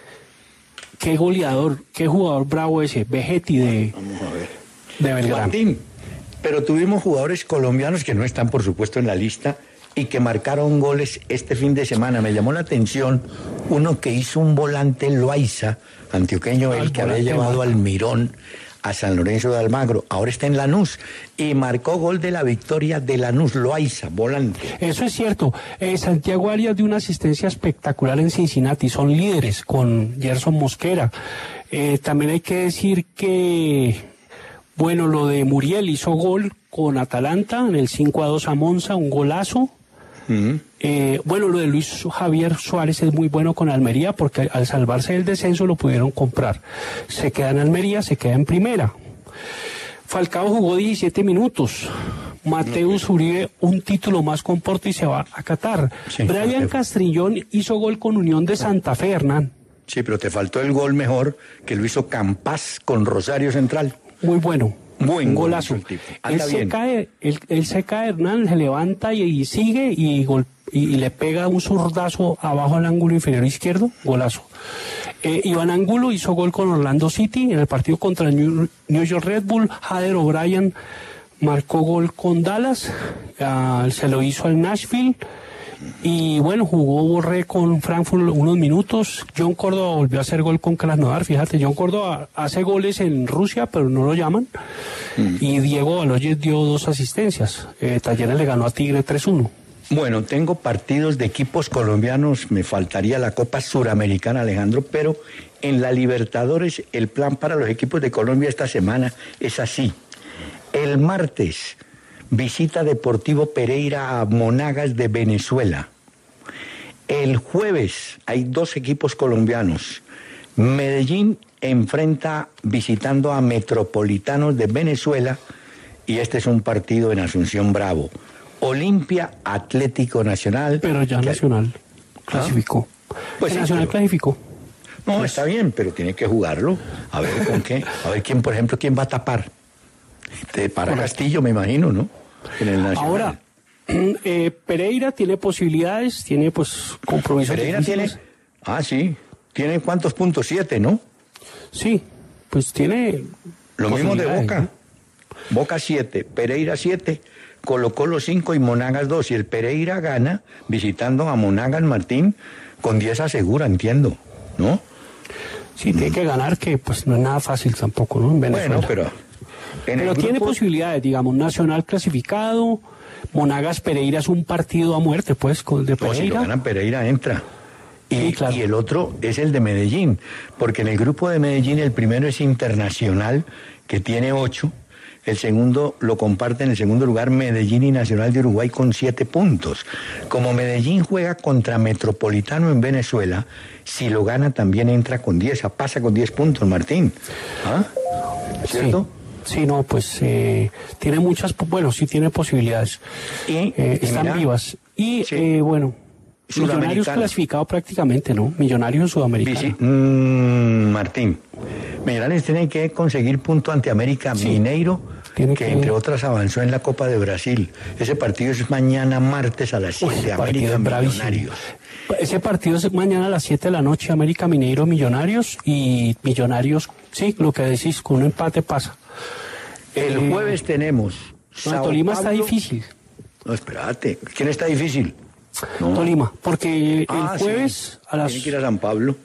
Qué goleador, qué jugador bravo ese, Vegetti de, Vamos a ver. de Belgrano. Martín, pero tuvimos jugadores colombianos que no están, por supuesto, en la lista y que marcaron goles este fin de semana. Me llamó la atención uno que hizo un volante Loaiza, antioqueño, el que había llevado al Mirón a San Lorenzo de Almagro, ahora está en Lanús y marcó gol de la victoria de Lanús, Loaiza, volante. Eso es cierto. Eh, Santiago Arias dio una asistencia espectacular en Cincinnati, son líderes con Gerson Mosquera. Eh, también hay que decir que, bueno, lo de Muriel hizo gol con Atalanta en el cinco a dos a Monza, un golazo. Uh-huh. Eh, bueno, lo de Luis Javier Suárez es muy bueno con Almería porque al salvarse del descenso lo pudieron comprar. Se queda en Almería, se queda en primera. Falcao jugó diecisiete minutos. Mateus Uribe un título más con Porto y se va a Qatar. Sí, Brian Castrillón hizo gol con Unión de Santa Fe, Hernán. Sí, pero te faltó el gol mejor que lo hizo Campas con Rosario Central. Muy bueno. Buen un golazo. Él se, cae, él, él se cae, Hernán, se levanta y, y sigue y, gol, y, y le pega un zurdazo abajo al ángulo inferior izquierdo, golazo. Eh, Iván Angulo hizo gol con Orlando City en el partido contra New, New York Red Bull. Jader O'Brien marcó gol con Dallas, uh, se lo hizo al Nashville. Y bueno, jugó Borré con Frankfurt unos minutos. John Córdoba volvió a hacer gol con Krasnodar. Fíjate, John Córdoba hace goles en Rusia, pero no lo llaman. Mm. Y Diego Baloyes dio dos asistencias. Eh, Talleres le ganó a Tigre tres uno. Bueno, tengo partidos de equipos colombianos. Me faltaría la Copa Suramericana, Alejandro, pero en la Libertadores el plan para los equipos de Colombia esta semana es así. El martes, visita Deportivo Pereira a Monagas de Venezuela. El jueves hay dos equipos colombianos. Medellín enfrenta visitando a Metropolitanos de Venezuela y este es un partido en Asunción Bravo. Olimpia Atlético Nacional. Pero ya que... Nacional clasificó. ¿Ah? Pues el sí, Nacional pero... clasificó. No, pues... está bien, pero tiene que jugarlo. A ver con qué. A ver quién, por ejemplo, quién va a tapar. De para Correcto. Castillo, me imagino, ¿no? En el Nacional. Ahora, eh, Pereira tiene posibilidades, tiene pues compromisos. Pereira difíciles. tiene. Ah, sí. ¿Tiene cuántos puntos? Siete, ¿no? Sí, pues tiene. Lo mismo de Boca. ¿No? Boca siete, Pereira siete, Colo-Colo cinco y Monagas dos. Y el Pereira gana visitando a Monagas Martín con diez asegura, entiendo, ¿no? Sí, mm. tiene que ganar, que pues no es nada fácil tampoco, ¿no? En Venezuela. Bueno, pero... En pero tiene grupo... posibilidades, digamos, Nacional clasificado, Monagas Pereira es un partido a muerte, pues, con de Pereira. No, si lo ganan Pereira entra. Y, sí, claro. y el otro es el de Medellín, porque en el grupo de Medellín el primero es Internacional, que tiene ocho, el segundo lo comparten en el segundo lugar Medellín y Nacional de Uruguay con siete puntos. Como Medellín juega contra Metropolitano en Venezuela, si lo gana también entra con diez, pasa con diez puntos, Martín. ¿Ah? ¿Cierto? Sí. Sí, no, pues eh, tiene muchas, bueno, sí tiene posibilidades. Y, eh, y están mira, vivas. Y sí. eh, bueno, Millonarios clasificado prácticamente, ¿no? Millonarios Sudamericano. Sí, mmm, Martín, Millonarios tiene que conseguir punto ante América sí. Mineiro, que, que entre otras avanzó en la Copa de Brasil. Ese partido es mañana martes a las siete, América Millonarios. Ese partido es mañana a las siete de la noche, América Mineiro Millonarios, y Millonarios, sí, lo que decís, con un empate pasa. El eh, jueves tenemos... No, Tolima Pablo... está difícil. No, espérate, ¿quién está difícil? No. Tolima, porque ah, el jueves sí. a las... Tiene que ir a San Pablo.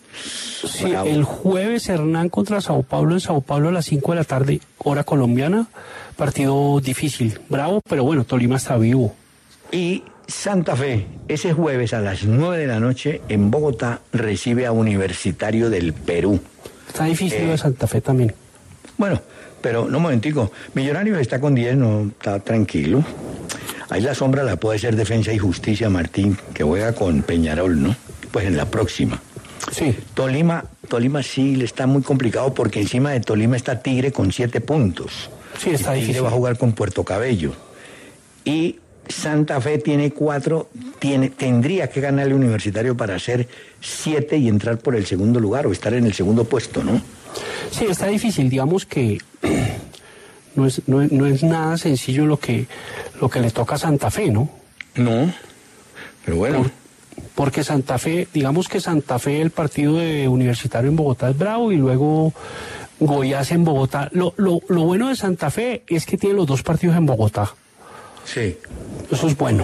Sí, Bravo. El jueves Hernán contra Sao Paulo en Sao Paulo a las cinco de la tarde, hora colombiana. Partido difícil, bravo, pero bueno, Tolima está vivo. Y Santa Fe, ese jueves a las nueve de la noche en Bogotá recibe a Universitario del Perú. Está difícil eh, de Santa Fe también. Bueno, pero no, un momentico. Millonarios está con diez, no está tranquilo. Ahí la sombra la puede ser Defensa y Justicia, Martín, que juega con Peñarol, ¿no? Pues en la próxima. Sí. Tolima, Tolima sí le está muy complicado porque encima de Tolima está Tigre con siete puntos. Sí, está y Tigre difícil. va a jugar con Puerto Cabello. Y Santa Fe tiene cuatro, tiene, tendría que ganarle Universitario para hacer siete y entrar por el segundo lugar o estar en el segundo puesto, ¿no? Sí, está difícil, digamos que no es, no, no es nada sencillo lo que, lo que le toca a Santa Fe, ¿no? No, pero bueno. Por, porque Santa Fe, digamos que Santa Fe, el partido de Universitario en Bogotá es bravo y luego Goiás en Bogotá. Lo, lo, lo bueno de Santa Fe es que tiene los dos partidos en Bogotá. Sí. Eso es bueno.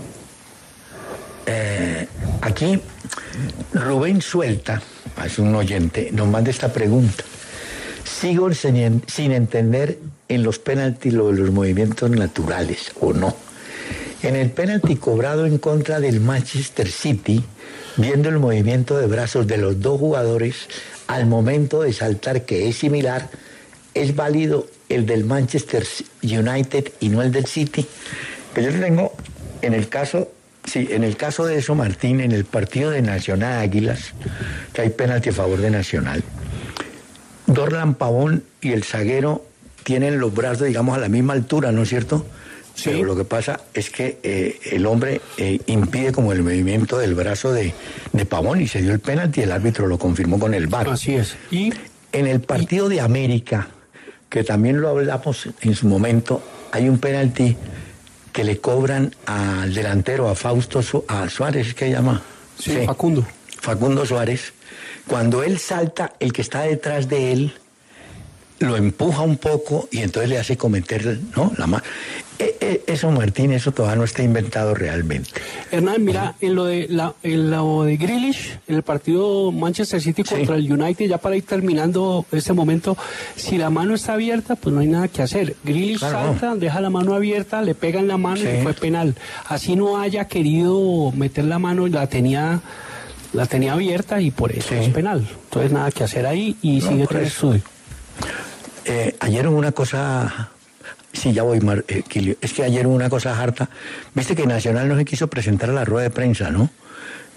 Eh, aquí Rubén Suelta, es un oyente, nos manda esta pregunta. Sigo sin, sin entender en los penaltis lo de los movimientos naturales, ¿o no? En el penalti cobrado en contra del Manchester City, viendo el movimiento de brazos de los dos jugadores al momento de saltar, que es similar, ¿es válido el del Manchester United y no el del City? Pero yo tengo, en el caso, sí, en el caso de eso, Martín, en el partido de Nacional Águilas, que hay penalti a favor de Nacional, Dorlan Pavón y el zaguero tienen los brazos, digamos, a la misma altura, ¿no es cierto? Sí. Pero lo que pasa es que eh, el hombre eh, impide como el movimiento del brazo de, de Pavón y se dio el penalti y el árbitro lo confirmó con el V A R. Así es. Y en el partido y... de América, que también lo hablamos en su momento, hay un penalti que le cobran al delantero, a Fausto Su a Suárez, ¿qué llama? Sí, sí, Facundo. Facundo Suárez. Cuando él salta, el que está detrás de él lo empuja un poco y entonces le hace cometer, ¿no? La ma eh, eh, eso, Martín, eso todavía no está inventado realmente. Hernán, mira, en lo de la, en lo de Grealish, en el partido Manchester City contra sí. el United, ya para ir terminando este momento, si la mano está abierta, pues no hay nada que hacer. Grealish claro, salta, no. deja la mano abierta, le pega en la mano sí. y fue penal. Así no haya querido meter la mano, la tenía... la tenía abierta y por eso sí. es penal. Entonces nada que hacer ahí y no, sigue todo el estudio. Eh, ayer hubo una cosa, sí, ya voy, Mar, eh, Quilio. Es que ayer hubo una cosa harta. Viste que Nacional no se quiso presentar a la rueda de prensa, ¿no?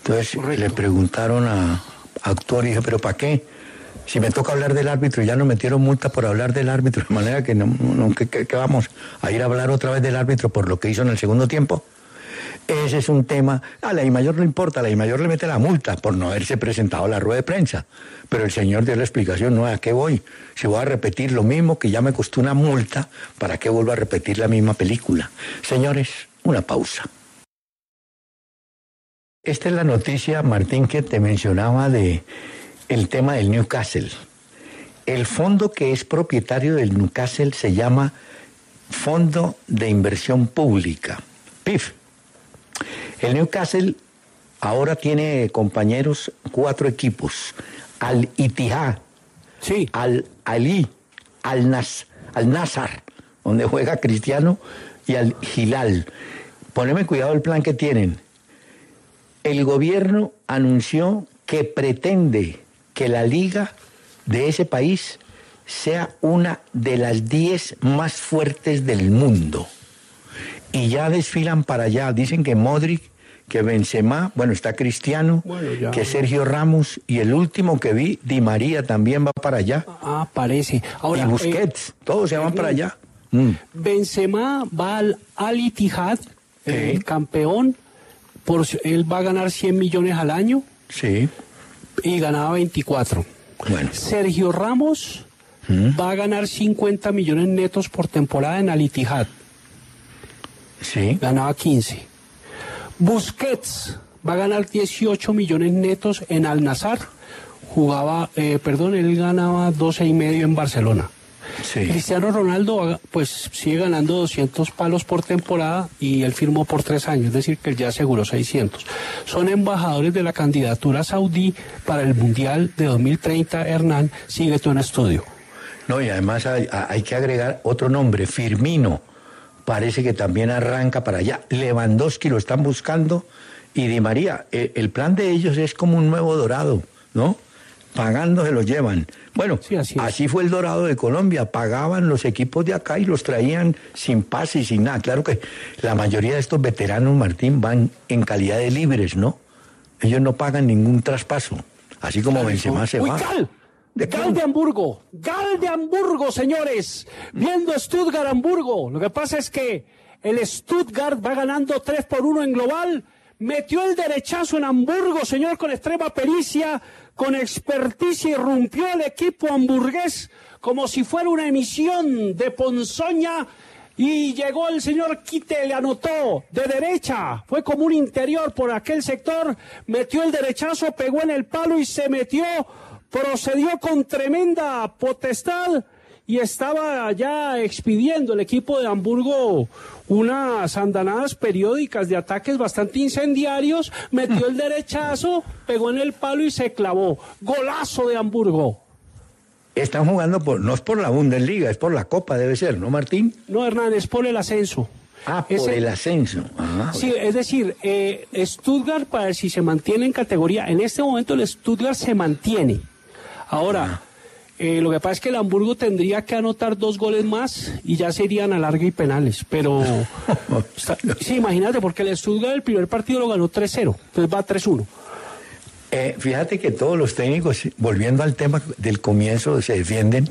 Entonces Correcto. Le preguntaron a, a actor y dije, ¿pero para qué? Si me toca hablar del árbitro, ya nos metieron multa por hablar del árbitro, de manera que no, no que, que, que vamos a ir a hablar otra vez del árbitro por lo que hizo en el segundo tiempo. Ese es un tema, a la Dimayor no importa, a la Dimayor le mete la multa por no haberse presentado a la rueda de prensa, pero el señor dio la explicación, no, ¿a qué voy? Si voy a repetir lo mismo que ya me costó una multa, ¿para qué vuelvo a repetir la misma película? Señores, una pausa. Esta es la noticia, Martín, que te mencionaba de el tema del Newcastle. El fondo que es propietario del Newcastle se llama Fondo de Inversión Pública, P I F. El Newcastle ahora tiene, compañeros, cuatro equipos. Al-Ittihad, sí. Al-Ali, Al-Nas, Al-Nassr, donde juega Cristiano, y Al-Hilal. Poneme cuidado el plan que tienen. El gobierno anunció que pretende que la liga de ese país sea una de las diez más fuertes del mundo. Y ya desfilan para allá. Dicen que Modric, que Benzema, bueno, está Cristiano, bueno, ya, que Sergio Ramos, y el último que vi, Di María, también va para allá. Ah, parece. Ahora, y Busquets, eh, todos se van eh, para allá. Mm. Benzema va al Al-Ittihad, eh, el campeón, por, él va a ganar cien millones al año. Sí. Y ganaba veinticuatro. Bueno. Sergio Ramos ¿Mm? va a ganar cincuenta millones netos por temporada en Al-Ittihad. Sí. Ganaba quince. Busquets va a ganar dieciocho millones netos en Al-Nassr. Jugaba, eh, perdón, él ganaba doce y medio en Barcelona. Sí. Cristiano Ronaldo, pues sigue ganando doscientos palos por temporada y él firmó por tres años, es decir, que él ya aseguró seiscientos. Son embajadores de la candidatura saudí para el Mundial de dos mil treinta. Hernán, sigue tú en estudio. No, y además hay, hay que agregar otro nombre, Firmino. Parece que también arranca para allá. Lewandowski lo están buscando. Y Di María, el, el plan de ellos es como un nuevo Dorado, ¿no? Pagando se los llevan. Bueno, sí, así, así fue el Dorado de Colombia. Pagaban los equipos de acá y los traían sin pase y sin nada. Claro que la mayoría de estos veteranos, Martín, van en calidad de libres, ¿no? Ellos no pagan ningún traspaso. Así como Benzema se va. ¡Gal! ¿De Gal de Hamburgo, Gal de Hamburgo, señores, viendo Stuttgart Hamburgo. Lo que pasa es que el Stuttgart va ganando tres por uno en global, metió el derechazo en Hamburgo, señor, con extrema pericia, con experticia, irrumpió el equipo hamburgués como si fuera una emisión de Ponzoña, y llegó el señor Quite, le anotó de derecha, fue como un interior por aquel sector, metió el derechazo, pegó en el palo y se metió. Procedió con tremenda potestad y estaba ya expidiendo el equipo de Hamburgo unas andanadas periódicas de ataques bastante incendiarios, metió el derechazo, pegó en el palo y se clavó. Golazo de Hamburgo. Están jugando, por, no es por la Bundesliga, es por la Copa, debe ser, ¿no, Martín? No, Hernán, es por el ascenso. Ah, por Ese, el ascenso. Ah, sí, es decir, eh, Stuttgart, para ver si se mantiene en categoría, en este momento el Stuttgart se mantiene. Ahora, eh, lo que pasa es que el Hamburgo tendría que anotar dos goles más y ya serían a larga y penales, pero está, sí, imagínate, porque el Stuttgart el primer partido lo ganó tres cero, entonces va tres uno. Eh, fíjate que todos los técnicos, volviendo al tema del comienzo, se defienden.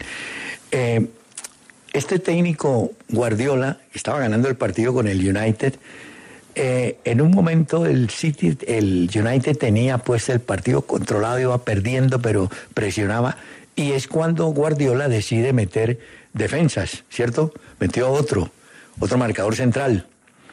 Eh, este técnico Guardiola estaba ganando el partido con el United. Eh, en un momento el City, el United tenía pues el partido controlado, iba perdiendo, pero presionaba, y es cuando Guardiola decide meter defensas, ¿cierto? Metió otro, otro marcador central,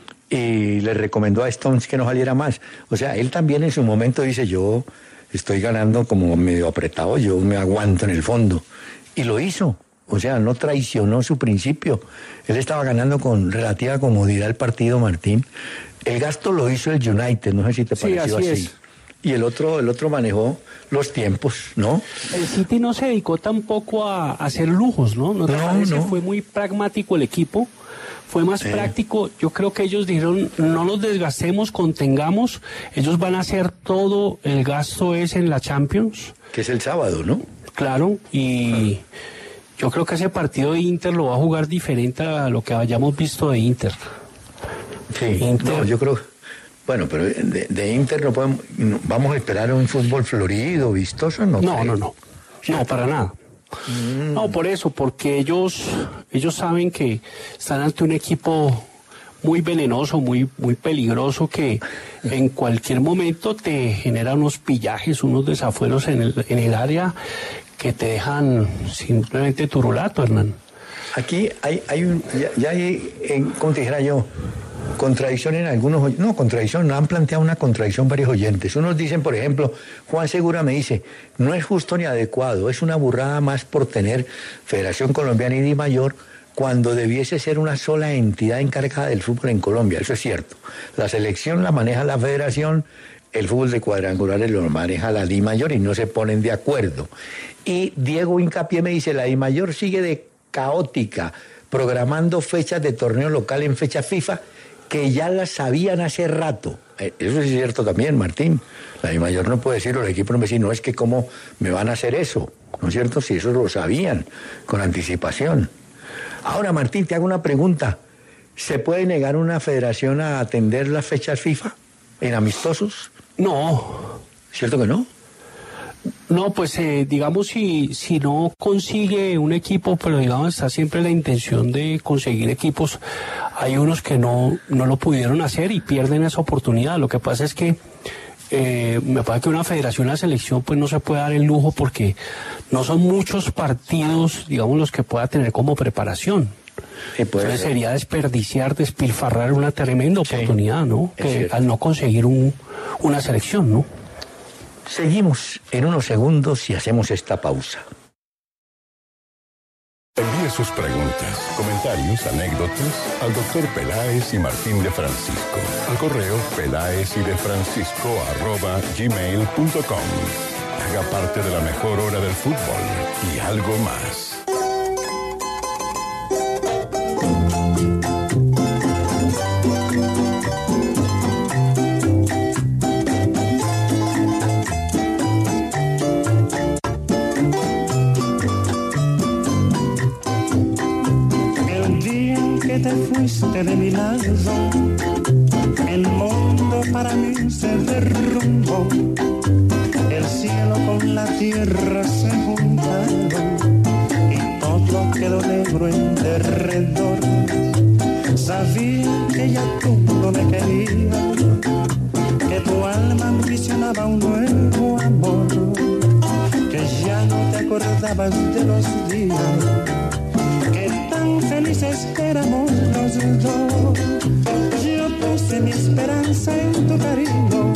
y le recomendó a Stones que no saliera más. O sea, él también en su momento dice, yo estoy ganando como medio apretado, yo me aguanto en el fondo, y lo hizo. O sea, no traicionó su principio. Él estaba ganando con relativa comodidad el partido, Martín. El gasto lo hizo el United, no sé si te pareció sí, así. así. Es. Y el otro, el otro manejó los tiempos, ¿no? El City no se dedicó tampoco a, a hacer lujos, ¿no? ¿No te no, parece? no. Fue muy pragmático el equipo, fue más eh. práctico. Yo creo que ellos dijeron, no nos desgastemos, contengamos. Ellos van a hacer todo, el gasto es en la Champions. Que es el sábado, ¿no? Claro, y... Ah. Yo creo que ese partido de Inter lo va a jugar diferente a lo que hayamos visto de Inter. Sí, Inter. No, yo creo, Bueno, pero de, de Inter no podemos, no, vamos a esperar un fútbol florido, vistoso, ¿no? No, no, no, no, para nada. Mm. No, por eso, porque ellos, ellos saben que están ante un equipo muy venenoso, muy, muy peligroso, que en cualquier momento te genera unos pillajes, unos desafueros en el, en el área que te dejan simplemente turulato, Hernán. Aquí hay, hay un, ya, ya hay, en, ¿cómo te dijera yo? Contradicción en algunos, no, contradicción, no han planteado una contradicción varios oyentes. Unos dicen, por ejemplo, Juan Segura me dice, no es justo ni adecuado, es una burrada más por tener Federación Colombiana y Di Mayor cuando debiese ser una sola entidad encargada del fútbol en Colombia. Eso es cierto. La selección la maneja la Federación, el fútbol de cuadrangulares lo maneja la Di Mayor y no se ponen de acuerdo. Y Diego Hincapié me dice, la Di Mayor sigue de caótica, programando fechas de torneo local en fecha FIFA, que ya las sabían hace rato. Eso es cierto también, Martín. La Di Mayor no puede decir, o el equipo no me dice, no, es que cómo me van a hacer eso, ¿no es cierto? Si eso lo sabían con anticipación. Ahora, Martín, te hago una pregunta. ¿Se puede negar una federación a atender las fechas FIFA en amistosos? No. ¿Cierto que no? No, pues eh, digamos si, si no consigue un equipo, pero digamos está siempre la intención de conseguir equipos, hay unos que no, no lo pudieron hacer y pierden esa oportunidad. Lo que pasa es que eh, me parece que una federación, una selección, pues no se puede dar el lujo porque no son muchos partidos, digamos, los que pueda tener como preparación. Sí, puede Entonces ser. Sería desperdiciar, despilfarrar una tremenda oportunidad, sí, ¿no? Que al no conseguir un, una selección, ¿no? Seguimos en unos segundos y hacemos esta pausa. Envíe sus preguntas, comentarios, anécdotas al doctor Peláez y Martín de Francisco. Al correo peláez y de francisco arroba gmail punto com. Haga parte de la mejor hora del fútbol y algo más. Fuiste de mi lado, el mundo para mí se derrumbó, el cielo con la tierra se juntaron y todo quedó negro en derredor. Sabía que ya tú no me querías, que tu alma ambicionaba un nuevo amor, que ya no te acordabas de los días felices que éramos los dos. Yo puse mi esperanza en tu cariño,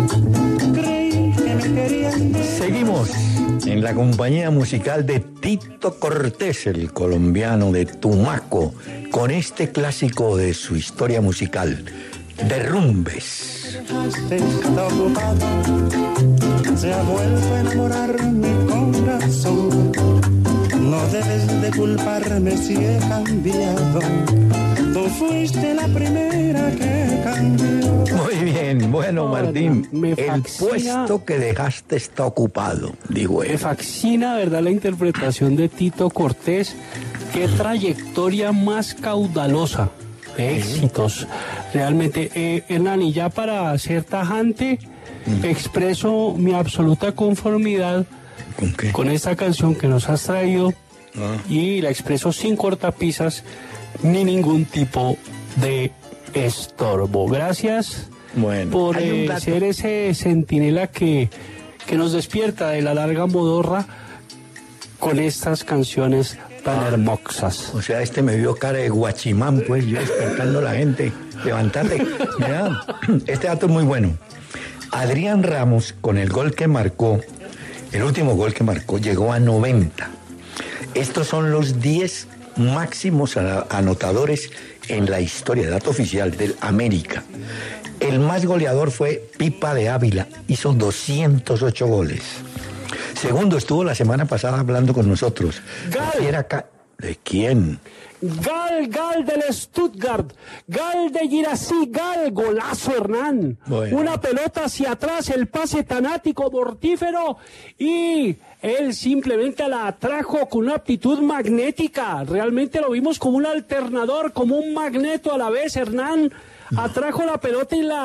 creí que me querías de... Seguimos en la compañía musical de Tito Cortés, el colombiano de Tumaco, con este clásico de su historia musical, Derrumbes. Está ocupado, se ha vuelto a enamorar mi corazón. No debes de culparme si he cambiado. Tú fuiste la primera que cambió. Muy bien, bueno, Martín, me el puesto que dejaste está ocupado, digo él. Me fascina, ¿verdad?, la interpretación de Tito Cortés. Qué trayectoria más caudalosa de éxitos. Realmente, eh, Hernán, y ya para ser tajante, mm. expreso mi absoluta conformidad ¿Con qué? Con esta canción que nos has traído ah. y la expreso sin cortapisas ni ningún tipo de estorbo. Gracias bueno, por eh, ser ese centinela que, que nos despierta de la larga modorra con estas canciones tan ah. hermosas. O sea, este me vio cara de guachimán, pues yo despertando a la gente. Levantate. Mira, este dato es muy bueno. Adrián Ramos, con el gol que marcó, el último gol que marcó, llegó a noventa. Estos son los diez máximos anotadores en la historia, dato oficial del América. El más goleador fue Pipa de Ávila, hizo doscientos ocho goles. Segundo, estuvo la semana pasada hablando con nosotros. Gal. ¿De quién? Gal, Gal del Stuttgart, Gal de Girasí, Gal, golazo, Hernán. Bueno. Una pelota hacia atrás, el pase tanático, mortífero, y él simplemente la atrajo con una aptitud magnética. Realmente lo vimos como un alternador, como un magneto a la vez, Hernán. Atrajo la pelota y la,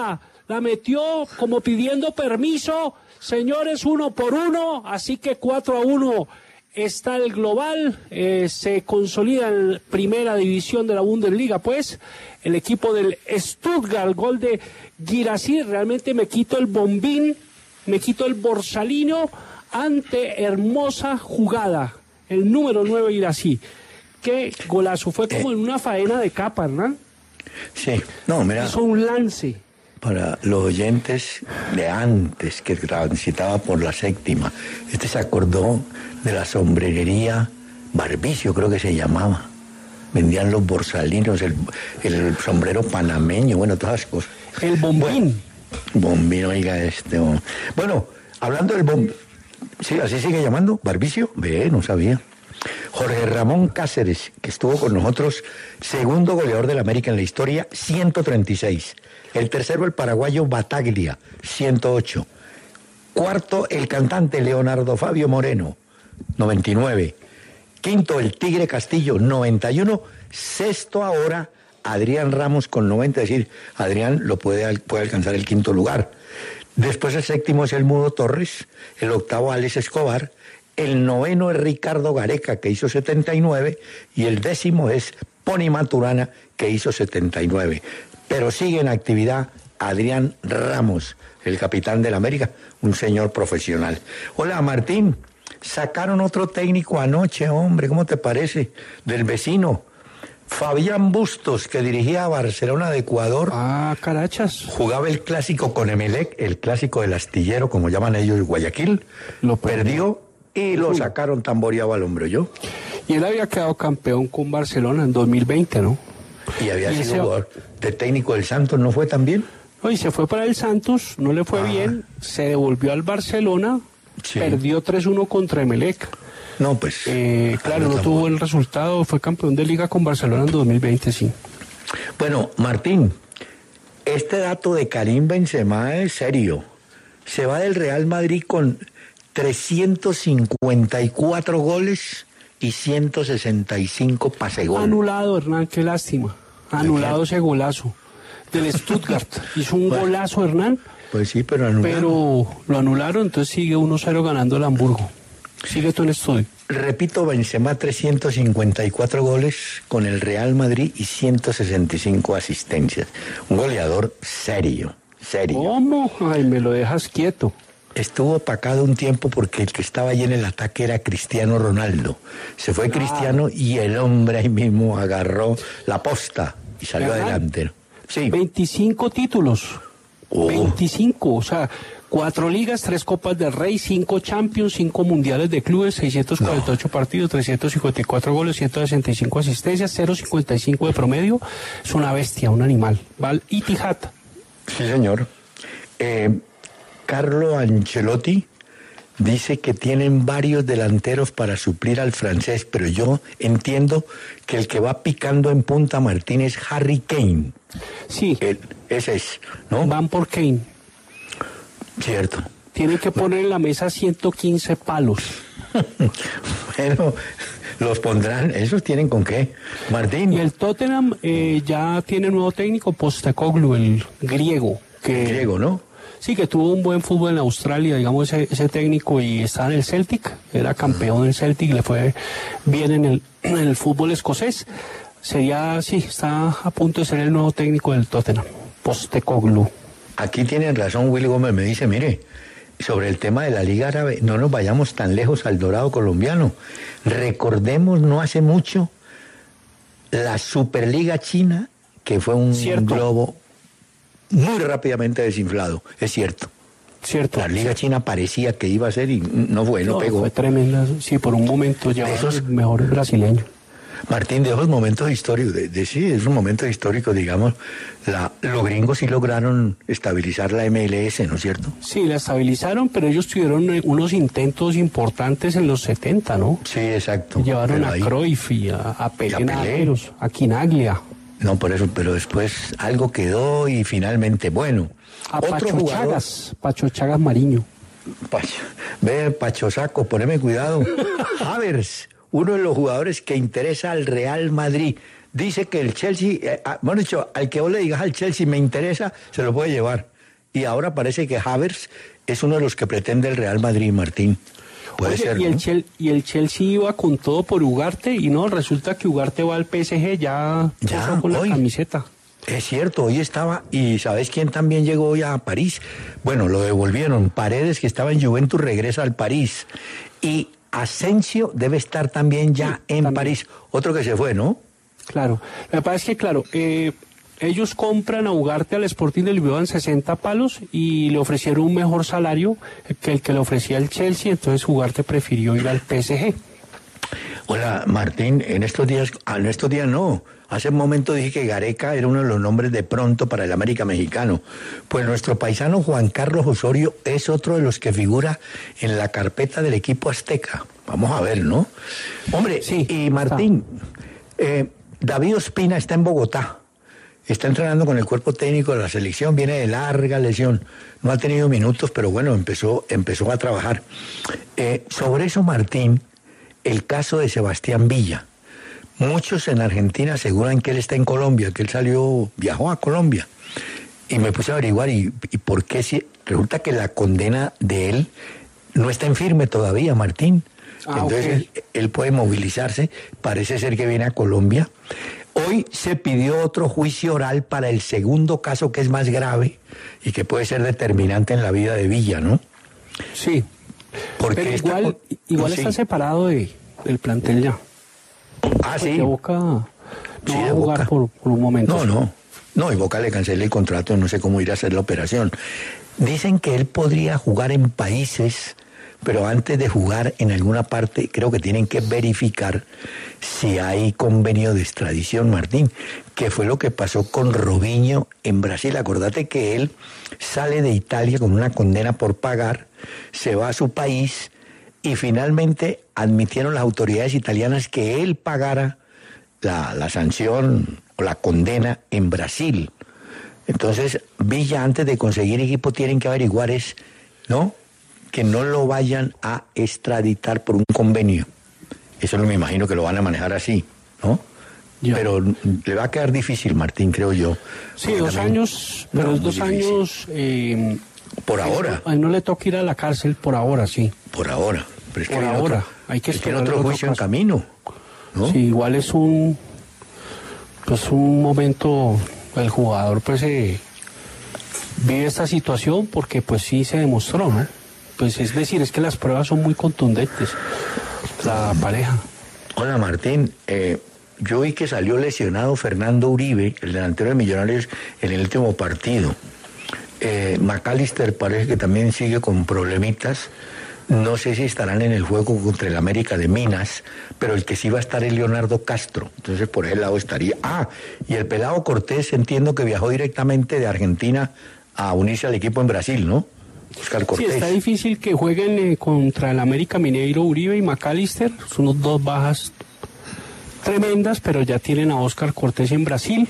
la metió como pidiendo permiso. Señores, uno por uno, así que cuatro a uno está el global. Eh, se consolida en primera división de la Bundesliga, pues, el equipo del Stuttgart, gol de Guirassy. Realmente me quito el bombín, me quito el borsalino ante hermosa jugada. El número nueve Guirassy. Qué golazo, fue como en una faena de capa, ¿verdad? Sí, no, mira. Hizo un lance. Para los oyentes de antes, que transitaba por la séptima, este se acordó de la sombrerería Barbicio, creo que se llamaba. Vendían los borsalinos, el, el sombrero panameño, bueno, todas las cosas. El bombín. Bueno, bombín, oiga este. Oh. Bueno, hablando del bombín, sí, así sigue llamando, Barbicio, ve, no sabía. Jorge Ramón Cáceres, que estuvo con nosotros, segundo goleador del América en la historia, ciento treinta y seis. El tercero, el paraguayo Bataglia, ciento ocho. Cuarto, el cantante Leonardo Fabio Moreno, noventa y nueve. Quinto, el Tigre Castillo, noventa y uno. Sexto ahora, Adrián Ramos con noventa, es decir, Adrián lo puede, puede alcanzar el quinto lugar. Después el séptimo es el Mudo Torres, el octavo Alex Escobar, el noveno es Ricardo Gareca, que hizo setenta y nueve, y el décimo es Pony Maturana, que hizo setenta y nueve. Pero sigue en actividad Adrián Ramos, el capitán del América, un señor profesional. Hola, Martín, sacaron otro técnico anoche, hombre, ¿cómo te parece? Del vecino, Fabián Bustos, que dirigía a Barcelona de Ecuador. Ah, carachas. Jugaba el clásico con Emelec, el clásico del astillero, como llaman ellos, Guayaquil. Lo perdió y lo sacaron tamboreado al hombro, yo. Y él había quedado campeón con Barcelona en dos mil veinte, ¿no? Y había y sido ese... jugador de técnico del Santos, ¿no fue tan bien? Hoy se fue para el Santos, no le fue ah. bien, se devolvió al Barcelona, sí. Perdió tres uno contra Emelec. No, pues... Eh, claro, no tuvo el resultado, fue campeón de liga con Barcelona en dos mil veinte, sí. Bueno, Martín, este dato de Karim Benzema es serio. Se va del Real Madrid con trescientos cincuenta y cuatro goles y ciento sesenta y cinco pase gol. Anulado, Hernán, qué lástima. Anulado ese golazo del Stuttgart. Hizo un bueno, golazo, Hernán. Pues sí, pero anularon. Pero lo anularon, entonces sigue uno cero ganando el Hamburgo. Sigue tú en estudio. Repito, Benzema trescientos cincuenta y cuatro goles con el Real Madrid y ciento sesenta y cinco asistencias. Un goleador serio, serio. ¿Cómo? Ay, me lo dejas quieto. Estuvo opacado un tiempo porque el que estaba allí en el ataque era Cristiano Ronaldo. Se fue claro. Cristiano y el hombre ahí mismo agarró la posta y salió ¿verdad? Adelante. Sí. veinticinco títulos. Oh. veinticinco, o sea, cuatro ligas, tres Copas del Rey, cinco Champions, cinco Mundiales de Clubes, seiscientos cuarenta y ocho no. partidos, trescientos cincuenta y cuatro goles, ciento sesenta y cinco asistencias, cero coma cincuenta y cinco de promedio. Es una bestia, un animal. Val Ittihad. Sí, señor. Eh... Carlo Ancelotti dice que tienen varios delanteros para suplir al francés, pero yo entiendo que el que va picando en punta Martín es Harry Kane. Sí. El, ese es, ¿no? Van por Kane. Cierto. Tienen que poner en la mesa ciento quince palos. Bueno, los pondrán, esos tienen con qué. Martín. Y el Tottenham eh, ya tiene nuevo técnico, Postecoglou, el griego. Que... El griego, ¿no? Sí, que tuvo un buen fútbol en Australia, digamos, ese, ese técnico, y está en el Celtic, era campeón del Celtic, le fue bien en el, en el fútbol escocés. Sería, sí, está a punto de ser el nuevo técnico del Tottenham, Postecoglou. Aquí tienen razón, Willy Gómez me dice, mire, sobre el tema de la Liga Árabe, no nos vayamos tan lejos al dorado colombiano. Recordemos, no hace mucho, la Superliga China, que fue un Cierto. globo muy rápidamente desinflado, es cierto. Cierto. La Liga China parecía que iba a ser y no fue, no, no pegó. Fue tremenda, sí, por un momento ya esos mejores brasileños. Martín, de esos momentos históricos, de, de sí, esos momentos históricos, digamos, la, los gringos sí lograron estabilizar la M L S, ¿no es cierto? Sí, la estabilizaron, pero ellos tuvieron unos intentos importantes en los setenta, ¿no? Sí, exacto. Llevaron a ahí, Cruyff y a, a Pelé, a Quinaglia. No, por eso, pero después algo quedó y finalmente, bueno. A otro Pacho jugador, Chagas, Pacho Chagas Mariño. Pacho, ve, Pacho Saco, poneme cuidado. Havertz, uno de los jugadores que interesa al Real Madrid. Dice que el Chelsea, eh, bueno, dicho, al que vos le digas al Chelsea me interesa, se lo puede llevar. y ahora parece que Havertz es uno de los que pretende el Real Madrid, Martín. Puede Oye, ser, y, ¿no? el Chel- y el Chelsea iba con todo por Ugarte y no, resulta que Ugarte va al P S G ya, Ya, puso con hoy. la camiseta. Es cierto, hoy estaba, y ¿sabes quién también llegó hoy a París? Bueno, lo devolvieron, Paredes, que estaba en Juventus, regresa al París, y Asensio debe estar también ya Sí, en también. París, otro que se fue, ¿no? Claro, lo que pasa es que, claro, eh, ellos compran a Ugarte al Sporting de Lisboa en sesenta palos y le ofrecieron un mejor salario que el que le ofrecía el Chelsea, entonces Ugarte prefirió ir al P S G. Hola, Martín, en estos días, ah, en estos días no, hace un momento dije que Gareca era uno de los nombres de pronto para el América mexicano. Pues nuestro paisano Juan Carlos Osorio es otro de los que figura en la carpeta del equipo azteca. Vamos a ver, ¿no? Hombre, Sí, y Martín, eh, David Ospina está en Bogotá. Está entrenando con el cuerpo técnico de la selección, viene de larga lesión. No ha tenido minutos, pero bueno, empezó, empezó a trabajar. Eh, sobre eso, Martín, el caso de Sebastián Villa. Muchos en Argentina aseguran que él está en Colombia, que él salió, viajó a Colombia. Y me puse a averiguar, y, y por qué si resulta que la condena de él no está en firme todavía, Martín. Ah, Entonces ok. él, él puede movilizarse, parece ser que viene a Colombia. Hoy se pidió otro juicio oral para el segundo caso, que es más grave y que puede ser determinante en la vida de Villa, ¿no? Sí, Porque pero esta igual, co- igual sí. está separado de, del plantel ya. Ah, sí. Porque Boca no Sí, va de a jugar Boca. por, por un momento. No, no. No, y Boca le cancela el contrato, no sé cómo ir a hacer la operación. Dicen que él podría jugar en países, pero antes de jugar en alguna parte, creo que tienen que verificar si hay convenio de extradición, Martín, que fue lo que pasó con Robinho en Brasil. Acordate que él sale de Italia con una condena por pagar, se va a su país y finalmente admitieron las autoridades italianas que él pagara la, la sanción o la condena en Brasil. Entonces, Villa, antes de conseguir equipo, tienen que averiguar es, ¿no?, que no lo vayan a extraditar por un convenio. Eso no me imagino que lo van a manejar así, ¿no? Ya. Pero le va a quedar difícil, Martín, creo yo. Sí, Porque dos también- años, pero No, es muy dos difícil. años... eh, Por ahora, a él no le toca ir a la cárcel por ahora, sí. por ahora. Pero es que Por viene ahora. otro, Hay que es que viene esperar otro el otro juicio en caso. camino, ¿no? Sí, igual es un... Pues un momento... El jugador pues eh, vive esta situación porque pues sí se demostró, ¿no? Pues es decir, es que las pruebas son muy contundentes. La pareja. Hola Martín, eh, yo vi que salió lesionado Fernando Uribe, el delantero de Millonarios, en el último partido. Eh, McAllister parece que también sigue con problemitas. No sé si estarán en el juego contra el América de Minas, pero el que sí va a estar es Leonardo Castro. Entonces por ese lado estaría. Ah, y el pelado Cortés, entiendo que viajó directamente de Argentina a unirse al equipo en Brasil, ¿no? Oscar Sí, Cortés. está difícil que jueguen eh, contra el América Mineiro Uribe y McAllister. Son unos dos bajas tremendas, pero ya tienen a Oscar Cortés en Brasil.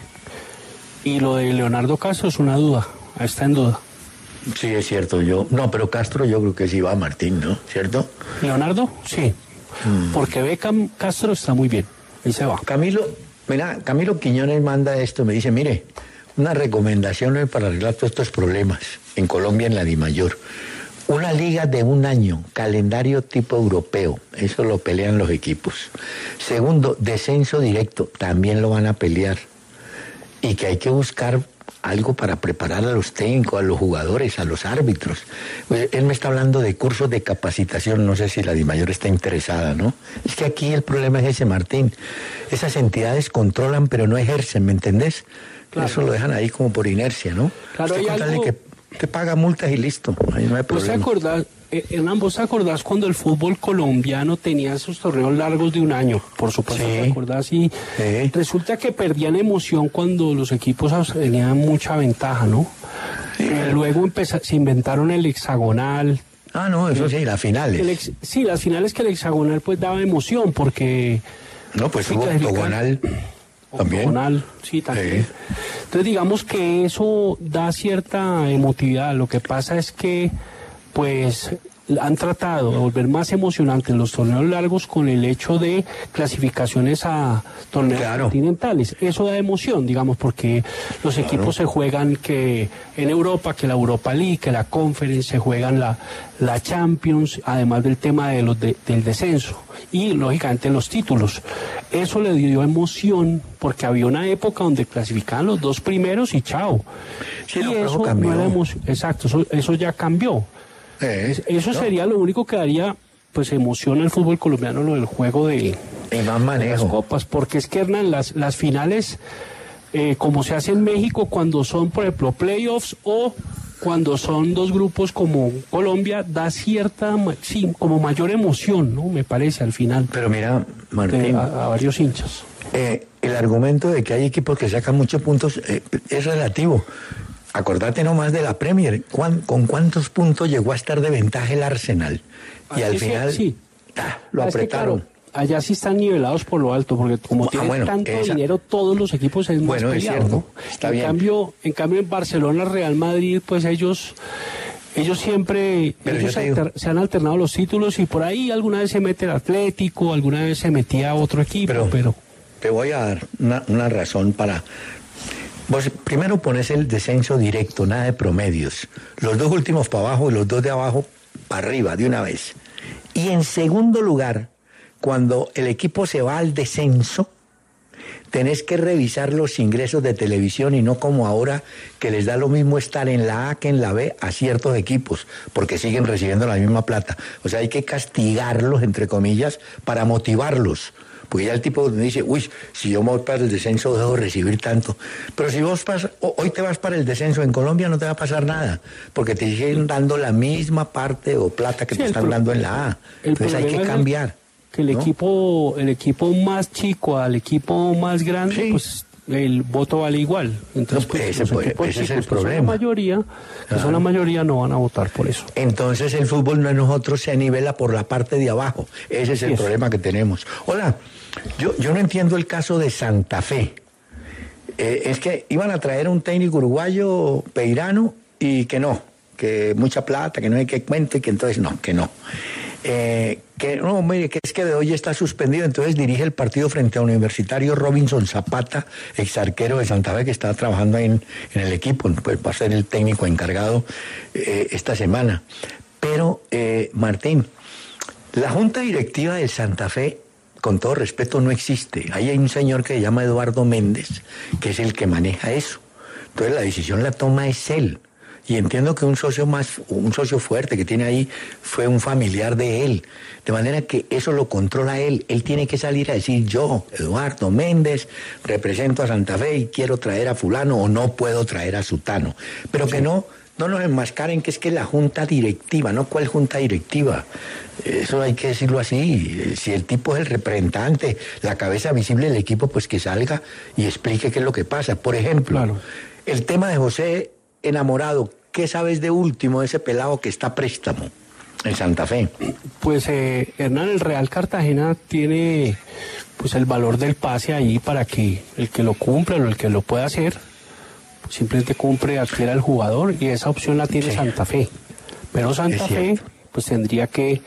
Y lo de Leonardo Castro es una duda, está en duda. Sí, es cierto. Yo no, pero Castro yo creo que sí va, Martín, ¿no? ¿Cierto? Leonardo, sí. Mm. Porque Beckham Castro está muy bien. Ahí se va. Camilo, mira, Camilo Quiñones manda esto, me dice, mire, unas recomendaciones para arreglar todos estos problemas en Colombia, en la DIMAYOR. Una liga de un año, calendario tipo europeo, eso lo pelean los equipos. Segundo, descenso directo, también lo van a pelear. Y que hay que buscar algo para preparar a los técnicos, a los jugadores, a los árbitros. Pues, él me está hablando de cursos de capacitación, no sé si la DIMAYOR está interesada, ¿no? Es que aquí el problema es ese, Martín. Esas entidades controlan pero no ejercen, ¿me entendés? Claro. Eso lo dejan ahí como por inercia, ¿no? Claro, Usted hay con tal de algo- que te paga multas y listo, ahí no hay ¿Vos te problema. acordás, eh, Hernán, vos te acordás cuando el fútbol colombiano tenía esos torneos largos de un año? Por supuesto, Sí. ¿te acordás? Y Sí. resulta que perdían emoción cuando los equipos tenían mucha ventaja, ¿no? Eh, luego empeza- se inventaron el hexagonal. Ah, no, eso sí, las finales. El ex- sí, las finales que el hexagonal pues daba emoción porque... No, pues Sí, hubo clasificar. octogonal también. Octogonal, sí, también. Sí. Entonces digamos que eso da cierta emotividad. Lo que pasa es que, pues, han tratado de volver más emocionantes los torneos largos con el hecho de clasificaciones a torneos claro. continentales. Eso da emoción, digamos, porque los claro. equipos se juegan que en Europa, que la Europa League, que la Conference, se juegan la, la Champions, además del tema de los de, del descenso y, lógicamente, los títulos. Eso le dio emoción porque había una época donde clasificaban los dos primeros y chao. Sí, y no, eso cambió. no era emoción. Exacto, eso, eso ya cambió. Eh, eso ¿no? sería lo único que daría pues emoción al fútbol colombiano, lo del juego de, de, más manejo. de las copas, porque es que Hernán, las, las finales, eh, como se hace en México, cuando son, por ejemplo, playoffs o cuando son dos grupos como Colombia, da cierta, sí, como mayor emoción, ¿no? Me parece, al final. Pero mira, Martín, de, a, a varios hinchas. Eh, el argumento de que hay equipos que sacan muchos puntos eh, es relativo. Acordate nomás de la Premier, ¿Cuán, ¿con cuántos puntos llegó a estar de ventaja el Arsenal? Y Así al final sí. ah, lo ah, apretaron. Es que, claro, allá sí están nivelados por lo alto, porque como ah, tienen bueno, tanto esa... dinero, todos los equipos es más bueno, peleado, es cierto, ¿no? está en bien. Cambio, en cambio, en Barcelona, Real Madrid, pues ellos... Ellos siempre ellos se, alter, se han alternado los títulos y por ahí alguna vez se mete el Atlético, alguna vez se metía otro equipo, pero... pero... Te voy a dar una, una razón para... Vos primero pones el descenso directo, nada de promedios. Los dos últimos para abajo y los dos de abajo para arriba, de una vez. Y en segundo lugar, cuando el equipo se va al descenso, tenés que revisar los ingresos de televisión y no como ahora que les da lo mismo estar en la A que en la B a ciertos equipos, porque siguen recibiendo la misma plata. O sea, hay que castigarlos, entre comillas, para motivarlos. Porque ya el tipo dice, uy, si yo me voy para el descenso debo recibir tanto. Pero si vos pas, hoy te vas para el descenso, en Colombia no te va a pasar nada, porque te siguen dando la misma parte o plata que sí, te están pro, dando en la A. Entonces hay que cambiar. Que el, ¿no? equipo, el equipo más chico al equipo más grande, sí. pues el voto vale igual. Entonces, no, pues, pues, ese, los ese chicos, es el que problema. Son la mayoría, que claro. son la mayoría no van a votar por eso. Entonces el fútbol no es nosotros, se nivela por la parte de abajo. Ese es sí el es. problema que tenemos. Hola, yo, yo no entiendo el caso de Santa Fe. Eh, es que iban a traer un técnico uruguayo, Peirano, y que no, que mucha plata, que no hay que cuento, y que entonces no, que no. Eh, que no, mire, que es que de hoy está suspendido, entonces dirige el partido frente a Universitario Robinson Zapata, ex arquero de Santa Fe, que está trabajando ahí en, en el equipo, pues va a ser el técnico encargado eh, esta semana. Pero, eh, Martín, la junta directiva del Santa Fe, con todo respeto, no existe. Ahí hay un señor que se llama Eduardo Méndez, que es el que maneja eso. Entonces la decisión la toma es él. Y entiendo que un socio más, un socio fuerte que tiene ahí fue un familiar de él. De manera que eso lo controla él. Él tiene que salir a decir, yo, Eduardo Méndez, represento a Santa Fe y quiero traer a fulano o no puedo traer a sutano. Pero sí. que no, no nos enmascaren que es que la junta directiva, ¿no? ¿Cuál junta directiva? Eso hay que decirlo así. Si el tipo es el representante, la cabeza visible del equipo, pues que salga y explique qué es lo que pasa. Por ejemplo, claro. el tema de José Enamorado, ¿qué sabes de último de ese pelado que está a préstamo en Santa Fe? Pues eh, Hernán, el Real Cartagena tiene pues el valor del pase ahí para que el que lo cumpla o el que lo pueda hacer, pues, simplemente cumple, adquiera al jugador y esa opción la tiene sí. Santa Fe. Pero Santa Fe pues tendría que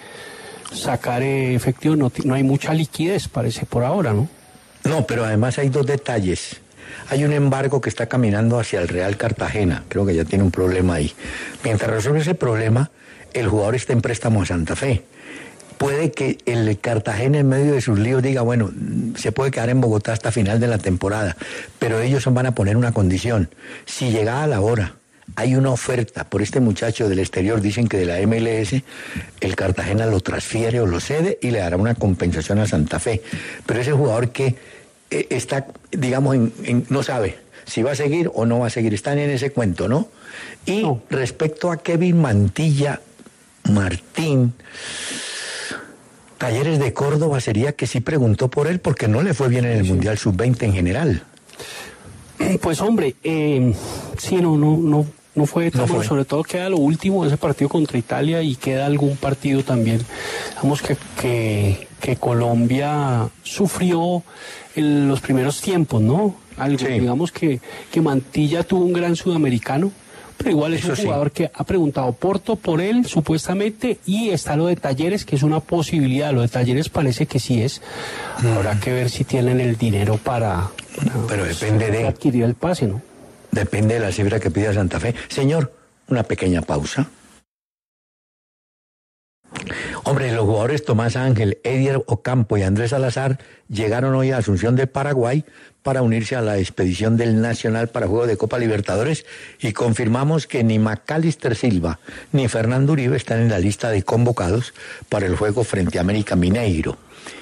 sacar eh, efectivo, no, no hay mucha liquidez, parece por ahora, ¿no? No, pero además hay dos detalles. Hay un embargo que está caminando hacia el Real Cartagena, creo que ya tiene un problema ahí. Mientras resuelve ese problema, el jugador está en préstamo a Santa Fe. Puede que el Cartagena en medio de sus líos diga, bueno, se puede quedar en Bogotá hasta final de la temporada, pero ellos van a poner una condición. Si llegada la hora hay una oferta por este muchacho del exterior, dicen que de la M L S, el Cartagena lo transfiere o lo cede y le dará una compensación a Santa Fe. Pero ese jugador que está, digamos, en, en, no sabe si va a seguir o no va a seguir, están en ese cuento, ¿no? Y no. respecto a Kevin Mantilla, Martín, Talleres de Córdoba sería que sí preguntó por él porque no le fue bien en el sí. Mundial sub veinte en general. Pues hombre, eh, sí, no, no, no, no fue tan no bueno, sobre todo queda lo último, ese partido contra Italia y queda algún partido también, digamos que, que, que Colombia sufrió en los primeros tiempos, ¿no? Algo, sí. digamos que, que Mantilla tuvo un gran sudamericano, Pero igual es Eso un sí. jugador que ha preguntado Porto por él, supuestamente, y está lo de Talleres, que es una posibilidad. Lo de Talleres parece que sí es. Mm. Habrá que ver si tienen el dinero para, para Pero depende de... adquirir el pase, ¿no? Depende de la cifra que pida Santa Fe. Señor, una pequeña pausa. Hombre, los jugadores Tomás Ángel, Edier Ocampo y Andrés Salazar llegaron hoy a Asunción de Paraguay para unirse a la expedición del Nacional para Juegos de Copa Libertadores y confirmamos que ni Macalister Silva ni Fernando Uribe están en la lista de convocados para el juego frente a América Mineiro.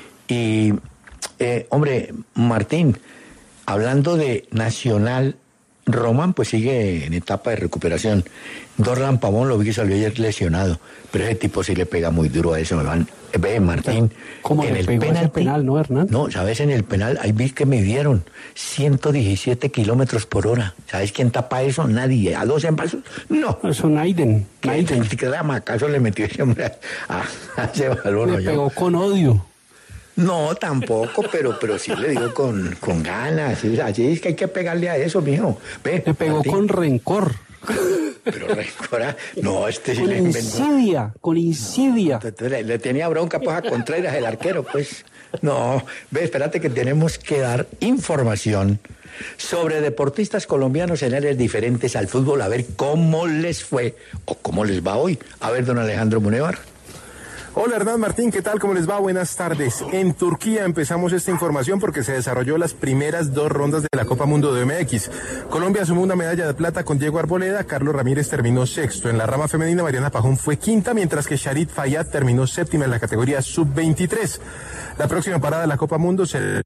Y, eh, hombre, Martín, hablando de Nacional, Román pues sigue en etapa de recuperación. Dorlan Pavón lo vi que salió ayer lesionado, pero ese tipo sí le pega muy duro a eso, me van. Ve, Martín, ¿cómo en le el pegó penalti, ese penal, no, Hernán? No, ¿sabes? En el penal, ahí vi que me dieron ciento diecisiete kilómetros por hora. ¿Sabes quién tapa eso? Nadie. ¿A doce pasos? No. Eso Naiden. Naiden. ¿Qué acaso le metió ese hombre a, a ese balón? Le pegó con odio. No, tampoco, pero pero sí le digo con, con ganas. Así es que hay que pegarle a eso, mijo. Ve, le pegó Martín. Con rencor. Pero rencor, no, este sí con le inventó. insidia, con insidia. Le, le tenía bronca pues a Contreras, el arquero, pues. No, ve, espérate que tenemos que dar información sobre deportistas colombianos en áreas diferentes al fútbol, a ver cómo les fue o cómo les va hoy. A ver, don Alejandro Munevar. Hola Hernán Martín, ¿qué tal? ¿Cómo les va? Buenas tardes. En Turquía empezamos esta información porque se desarrolló las primeras dos rondas de la Copa Mundo de M X. Colombia sumó una medalla de plata con Diego Arboleda, Carlos Ramírez terminó sexto. En la rama femenina, Mariana Pajón fue quinta, mientras que Sharit Fayad terminó séptima en la categoría sub veintitrés. La próxima parada de la Copa Mundo se...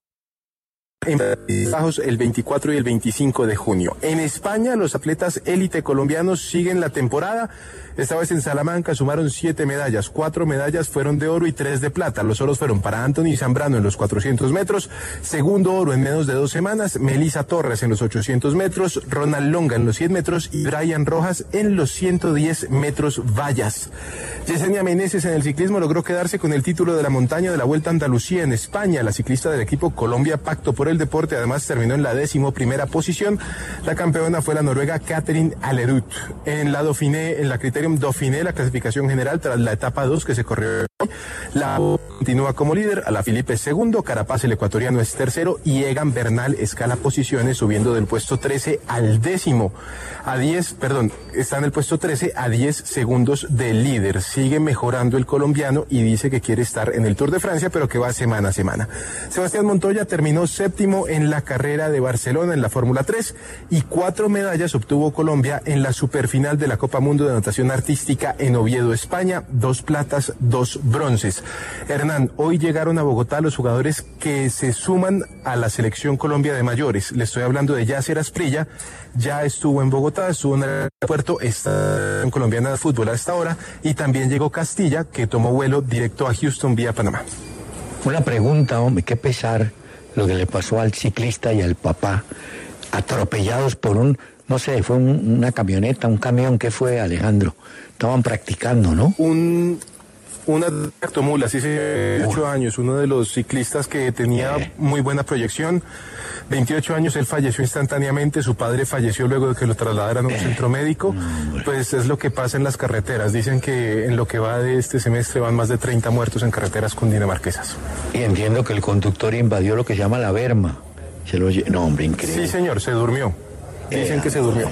en Bajos el veinticuatro y el veinticinco de junio. En España, los atletas élite colombianos siguen la temporada. Esta vez en Salamanca sumaron siete medallas. Cuatro medallas fueron de oro y tres de plata. Los oros fueron para Anthony Zambrano en los cuatrocientos metros. Segundo oro en menos de dos semanas. Melissa Torres en los ochocientos metros. Ronald Longa en los cien metros. Y Brian Rojas en los ciento diez metros vallas. Yesenia Meneses en el ciclismo logró quedarse con el título de la montaña de la Vuelta a Andalucía en España. La ciclista del equipo Colombia Pacto por el Deporte además terminó en la décimo primera posición. La campeona fue la noruega Catherine Alerud. En la Dauphiné, en la Criterium Dauphiné, la clasificación general tras la etapa dos que se corrió hoy, la continúa como líder, Alaphilippe es segundo, Carapaz el ecuatoriano es tercero y Egan Bernal escala posiciones subiendo del puesto trece al décimo, a diez, perdón, está en el puesto trece a diez segundos del líder. Sigue mejorando el colombiano y dice que quiere estar en el Tour de Francia, pero que va semana a semana. Sebastián Montoya terminó séptimo en la carrera de Barcelona en la Fórmula tres y cuatro medallas obtuvo Colombia en la superfinal de la Copa Mundo de Natación Artística en Oviedo, España, dos platas, dos bronces. Hernán, hoy llegaron a Bogotá los jugadores que se suman a la selección Colombia de mayores. Le estoy hablando de Yasser Asprilla, ya estuvo en Bogotá, estuvo en el aeropuerto, está en colombiana de fútbol a esta hora, y también llegó Castilla, que tomó vuelo directo a Houston vía Panamá. Una pregunta, hombre, qué pesar lo que le pasó al ciclista y al papá, atropellados por un, no sé, fue un, una camioneta, un camión, ¿qué fue, Alejandro? Estaban practicando, ¿no? Un... Una tractomula, sí, veintiocho años, uno de los ciclistas que tenía muy buena proyección. veintiocho años, él falleció instantáneamente, su padre falleció luego de que lo trasladaran a un centro médico. Pues es lo que pasa en las carreteras. Dicen que en lo que va de este semestre van más de treinta muertos en carreteras cundinamarquesas. Y entiendo que el conductor invadió lo que se llama la berma. Se lo... No, hombre, increíble. Sí, señor, se durmió. Dicen eh, que se durmió.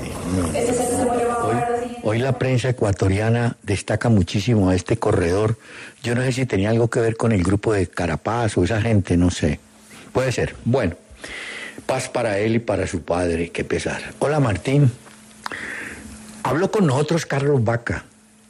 No. Hoy, hoy la prensa ecuatoriana destaca muchísimo a este corredor. Yo no sé si tenía algo que ver con el grupo de Carapaz o esa gente, no sé. Puede ser. Bueno, paz para él y para su padre, qué pesar. Hola, Martín. Habló con nosotros Carlos Vaca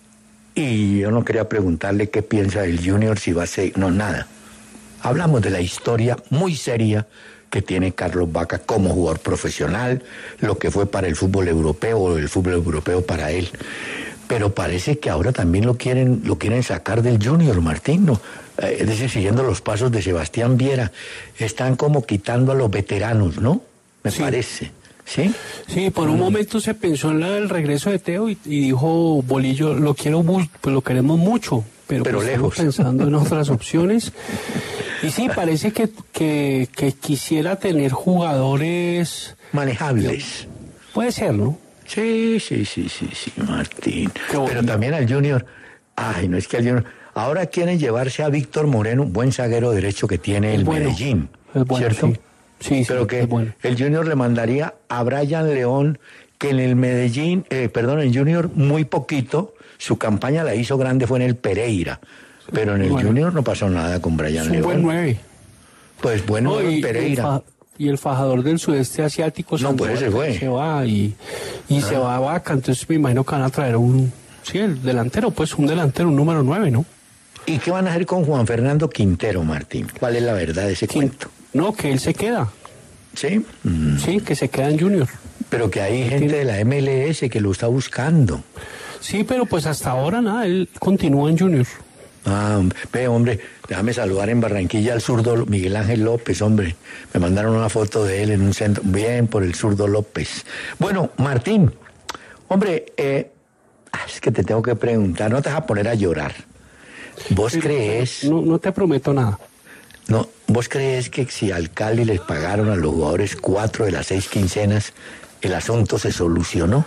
y yo no quería preguntarle qué piensa del Junior, si va a ser... No, nada. Hablamos de la historia muy seria que tiene Carlos Vaca como jugador profesional, lo que fue para el fútbol europeo o el fútbol europeo para él. Pero parece que ahora también lo quieren, lo quieren sacar del Junior, Martín, ¿no? Eh, es decir, siguiendo los pasos de Sebastián Viera. Están como quitando a los veteranos, ¿no? Me sí. parece. ¿Sí? Sí, por un momento se pensó en la, el regreso de Teo y, y dijo Bolillo, lo quiero mucho, pues lo queremos mucho, pero, pero pues lejos. Estamos pensando en otras opciones. Y sí, parece que, que, que quisiera tener jugadores manejables. Puede ser, ¿no? Sí, sí, sí, sí, sí, Martín. Pero también al Junior, ay, no es que al Junior, ahora quieren llevarse a Víctor Moreno, buen zaguero derecho que tiene el bueno, Medellín, es bueno, ¿cierto? Sí, sí, pero sí, que es bueno. el Junior le mandaría a Brian León, que en el Medellín, eh, perdón, en Junior muy poquito, su campaña la hizo grande, fue en el Pereira, pero en el bueno. Junior no pasó nada con Brian Es un León. buen nueve. Pues bueno, No, y, en Pereira. Y el fajador del sudeste asiático no, pues ese fue. se va y, y ah. se va a Vaca, entonces me imagino que van a traer un, sí, el delantero, pues un delantero, un número nueve, ¿no? ¿Y qué van a hacer con Juan Fernando Quintero, Martín? ¿Cuál es la verdad de ese ¿Quién? cuento? No, que él se queda. ¿Sí? Mm. Sí, que se queda en Junior. Pero que hay gente tiene... de la M L S que lo está buscando. Sí, pero pues hasta ahora nada, él continúa en Junior. Ah, ve, hombre, déjame saludar en Barranquilla al zurdo Miguel Ángel López, hombre. Me mandaron una foto de él en un centro, bien por el zurdo López. Bueno, Martín, hombre, eh, es que te tengo que preguntar, no te vas a poner a llorar. ¿Vos pero, crees? No, no te prometo nada. No, ¿vos crees que si al Cali les pagaron a los jugadores cuatro de las seis quincenas, el asunto se solucionó?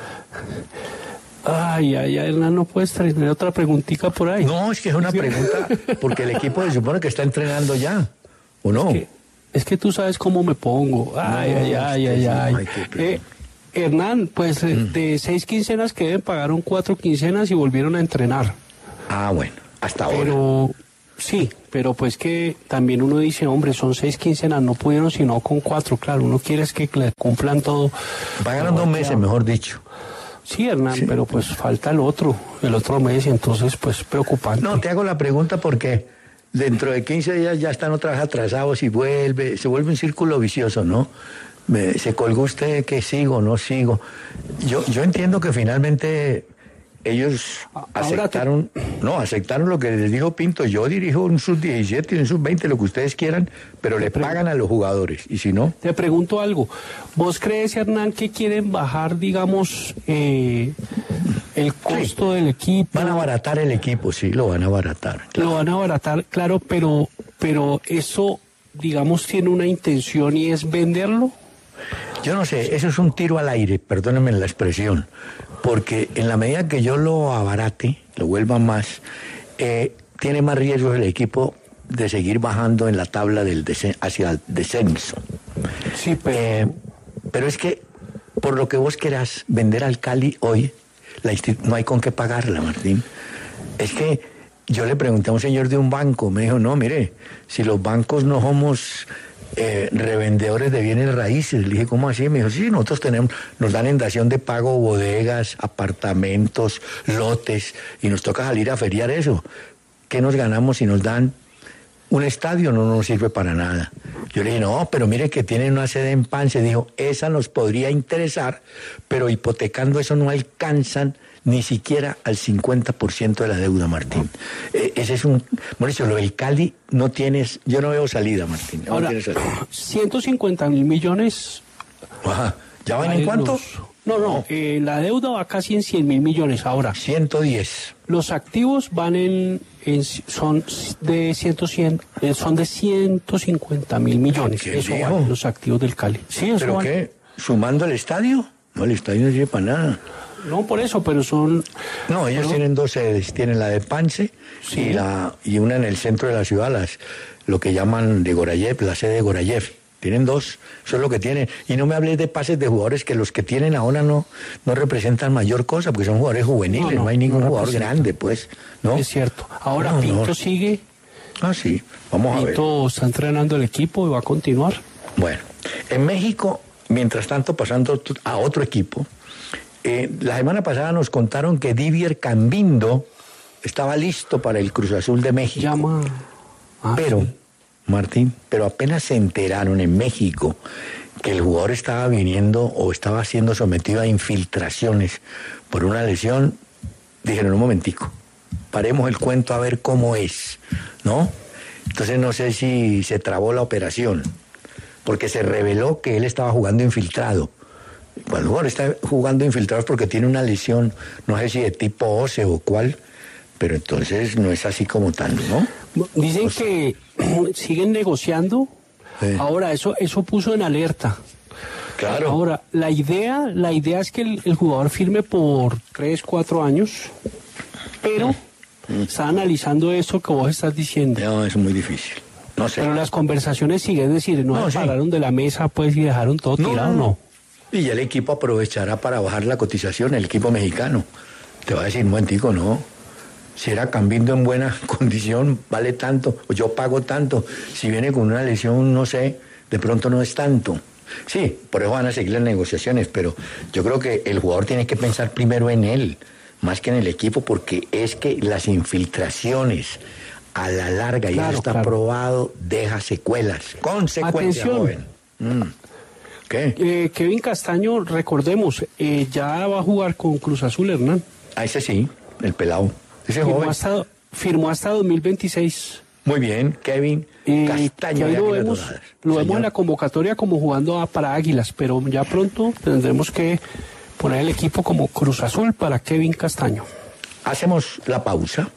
Ay, ay, ay, Hernán, no puedes tener otra preguntita por ahí. No, es que es una pregunta, porque el equipo se supone que está entrenando ya, ¿o no? Es que, es que tú sabes cómo me pongo. Ay, no, ay, ay, ay, ay. ay eh, Hernán, pues mm. de seis quincenas que deben pagaron cuatro quincenas y volvieron a entrenar. Ah, bueno, hasta ahora. Pero, sí, pero pues que también uno dice, hombre, son seis quincenas, no pudieron sino con cuatro, claro, uno quiere es que le cumplan todo. Pagaron dos meses, claro. Mejor dicho. Sí, Hernán, sí. Pero pues falta el otro, el otro mes, entonces pues preocupante. No, te hago la pregunta porque dentro de quince días ya están otra vez atrasados y vuelve, se vuelve un círculo vicioso, ¿no? Me, se colgó usted que sigo, no sigo. Yo, yo entiendo que finalmente ellos aceptaron, te... no, aceptaron lo que les dijo Pinto. Yo dirijo un sub diecisiete y un sub veinte, lo que ustedes quieran, pero le pagan a los jugadores, y si no... Te pregunto algo, ¿vos crees, Hernán, que quieren bajar, digamos, eh, el costo sí. del equipo? Van a abaratar el equipo, sí, lo van a abaratar. Claro. Lo van a abaratar, claro, pero, pero eso, digamos, tiene una intención y es venderlo. Yo no sé, eso es un tiro al aire, perdónenme la expresión, porque en la medida que yo lo abarate, lo vuelva más, eh, tiene más riesgo el equipo de seguir bajando en la tabla del desen- hacia el descenso. Sí, pero... Eh, pero es que, por lo que vos querás vender al Cali hoy, la instit- no hay con qué pagarla, Martín. Es que yo le pregunté a un señor de un banco, me dijo, no, mire, si los bancos no somos... Eh, revendedores de bienes raíces. Le dije, ¿cómo así? Me dijo, sí, nosotros tenemos, nos dan en dación de pago bodegas, apartamentos, lotes, y nos toca salir a feriar eso. ¿Qué nos ganamos si nos dan un estadio? No nos sirve para nada. Yo le dije, no, pero mire que tienen una sede en Pance. Dijo, esa nos podría interesar, pero hipotecando eso no alcanzan ni siquiera al cincuenta por ciento de la deuda, Martín. Eh, ese es un... Bueno, eso, lo del Cali no tienes... Yo no veo salida, Martín. No Ahora, tiene salida. ciento cincuenta mil millones... Ajá. ¿Ya van en cuánto? Los, no, no, eh, la deuda va casi en cien mil millones ahora. ciento diez. Los activos van en... en son de ciento, cien, eh, son de ciento cincuenta mil millones. ¿Qué eso dijo? van los activos del Cali. Sí, eso ¿Pero van. qué? ¿Sumando el estadio? No, el estadio no sirve para nada. No, por eso, pero son... No, ellos pero... tienen dos sedes, tienen la de Pance sí. y la y una en el centro de la ciudad, las, lo que llaman de Gorayev, la sede de Gorayev. Tienen dos, eso es lo que tienen. Y no me hables de pases de jugadores que los que tienen ahora no, no representan mayor cosa, porque son jugadores juveniles, no, no, no hay ningún no jugador grande, pues, ¿no? Es cierto. Ahora no, Pinto no. sigue. Ah, sí, vamos Pinto a ver. Pinto está entrenando el equipo y va a continuar. Bueno, en México, mientras tanto, pasando a otro equipo, Eh, la semana pasada nos contaron que Didier Cambindo estaba listo para el Cruz Azul de México. Llama. Ah, pero, sí. Martín, pero apenas se enteraron en México que el jugador estaba viniendo o estaba siendo sometido a infiltraciones por una lesión, dijeron, un momentico, paremos el cuento a ver cómo es, ¿no? Entonces no sé si se trabó la operación, porque se reveló que él estaba jugando infiltrado. Cuando el jugador está jugando infiltrado es porque tiene una lesión, no sé si de tipo óseo o cuál, pero entonces no es así como tal, ¿no? Dicen o sea, que siguen negociando. Eh. Ahora, eso, eso puso en alerta. Claro. Ahora, la idea, la idea es que el, el jugador firme por tres, cuatro años, pero mm. está analizando eso que vos estás diciendo. No, es muy difícil. No sé. Pero las conversaciones siguen, es decir, no, no se pararon sí. de la mesa pues y dejaron todo no, tirado, no. Y ya el equipo aprovechará para bajar la cotización, el equipo mexicano. Te va a decir, momentico, no. Si era Cambindo en buena condición, vale tanto, o yo pago tanto. Si viene con una lesión, no sé, de pronto no es tanto. Sí, por eso van a seguir las negociaciones, pero yo creo que el jugador tiene que pensar primero en él, más que en el equipo, porque es que las infiltraciones, a la larga, claro, ya está claro. probado, deja secuelas, consecuencias, Atención. joven. Mm. ¿Qué? Eh, Kevin Castaño, recordemos, eh, ya va a jugar con Cruz Azul, Hernán. Ah, ese sí, el pelado. Ese firmó joven. Hasta, firmó hasta dos mil veintiséis. Muy bien, Kevin eh, Castaño. Lo vemos, lo vemos en la convocatoria como jugando a, para Águilas, pero ya pronto tendremos que poner el equipo como Cruz Azul para Kevin Castaño. Hacemos la pausa.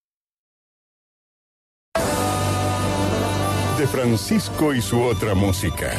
De Francisco y su otra música.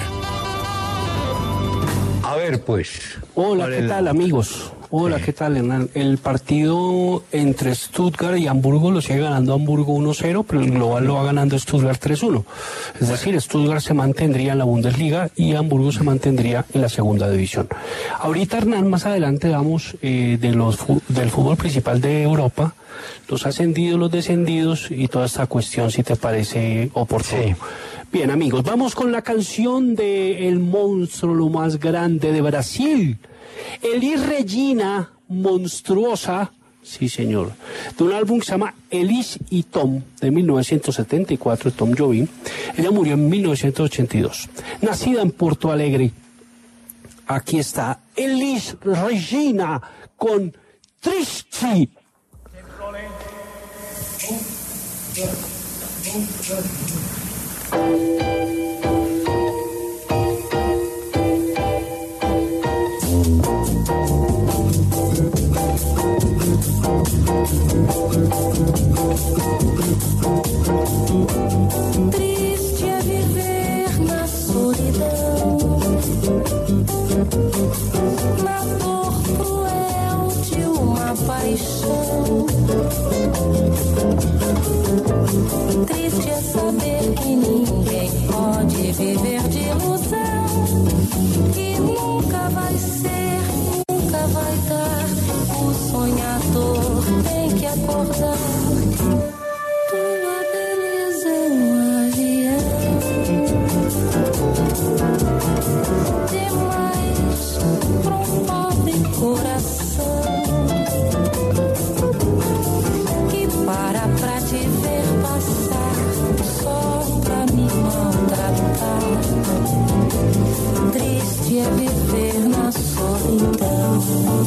A ver, pues. Hola, ¿qué tal, amigos? Hola, ¿qué tal, Hernán? El partido entre Stuttgart y Hamburgo lo sigue ganando Hamburgo uno cero, pero el global lo va ganando Stuttgart tres uno. Es decir, Stuttgart se mantendría en la Bundesliga y Hamburgo se mantendría en la segunda división. Ahorita, Hernán, más adelante vamos eh, de los del fútbol principal de Europa, los ascendidos, los descendidos y toda esta cuestión, si te parece oportuno. Sí. Bien, amigos, vamos con la canción de el monstruo, lo más grande de Brasil. Elis Regina, monstruosa, sí señor, de un álbum que se llama Elis y Tom, de mil novecientos setenta y cuatro, Tom Jobim. Ella murió en mil novecientos ochenta y dos. Nacida en Porto Alegre. Aquí está Elis Regina con Triste. Triste é viver na solidão, na dor cruel de uma paixão. Triste é saber que ninguém pode viver de ilusão, que nunca vai ser, nunca vai dar. O sonhador tem que acordar. Tua beleza é um avião demais pra um pobre coração que para pra te ver passar só pra me maltratar. Triste é viver na solidão.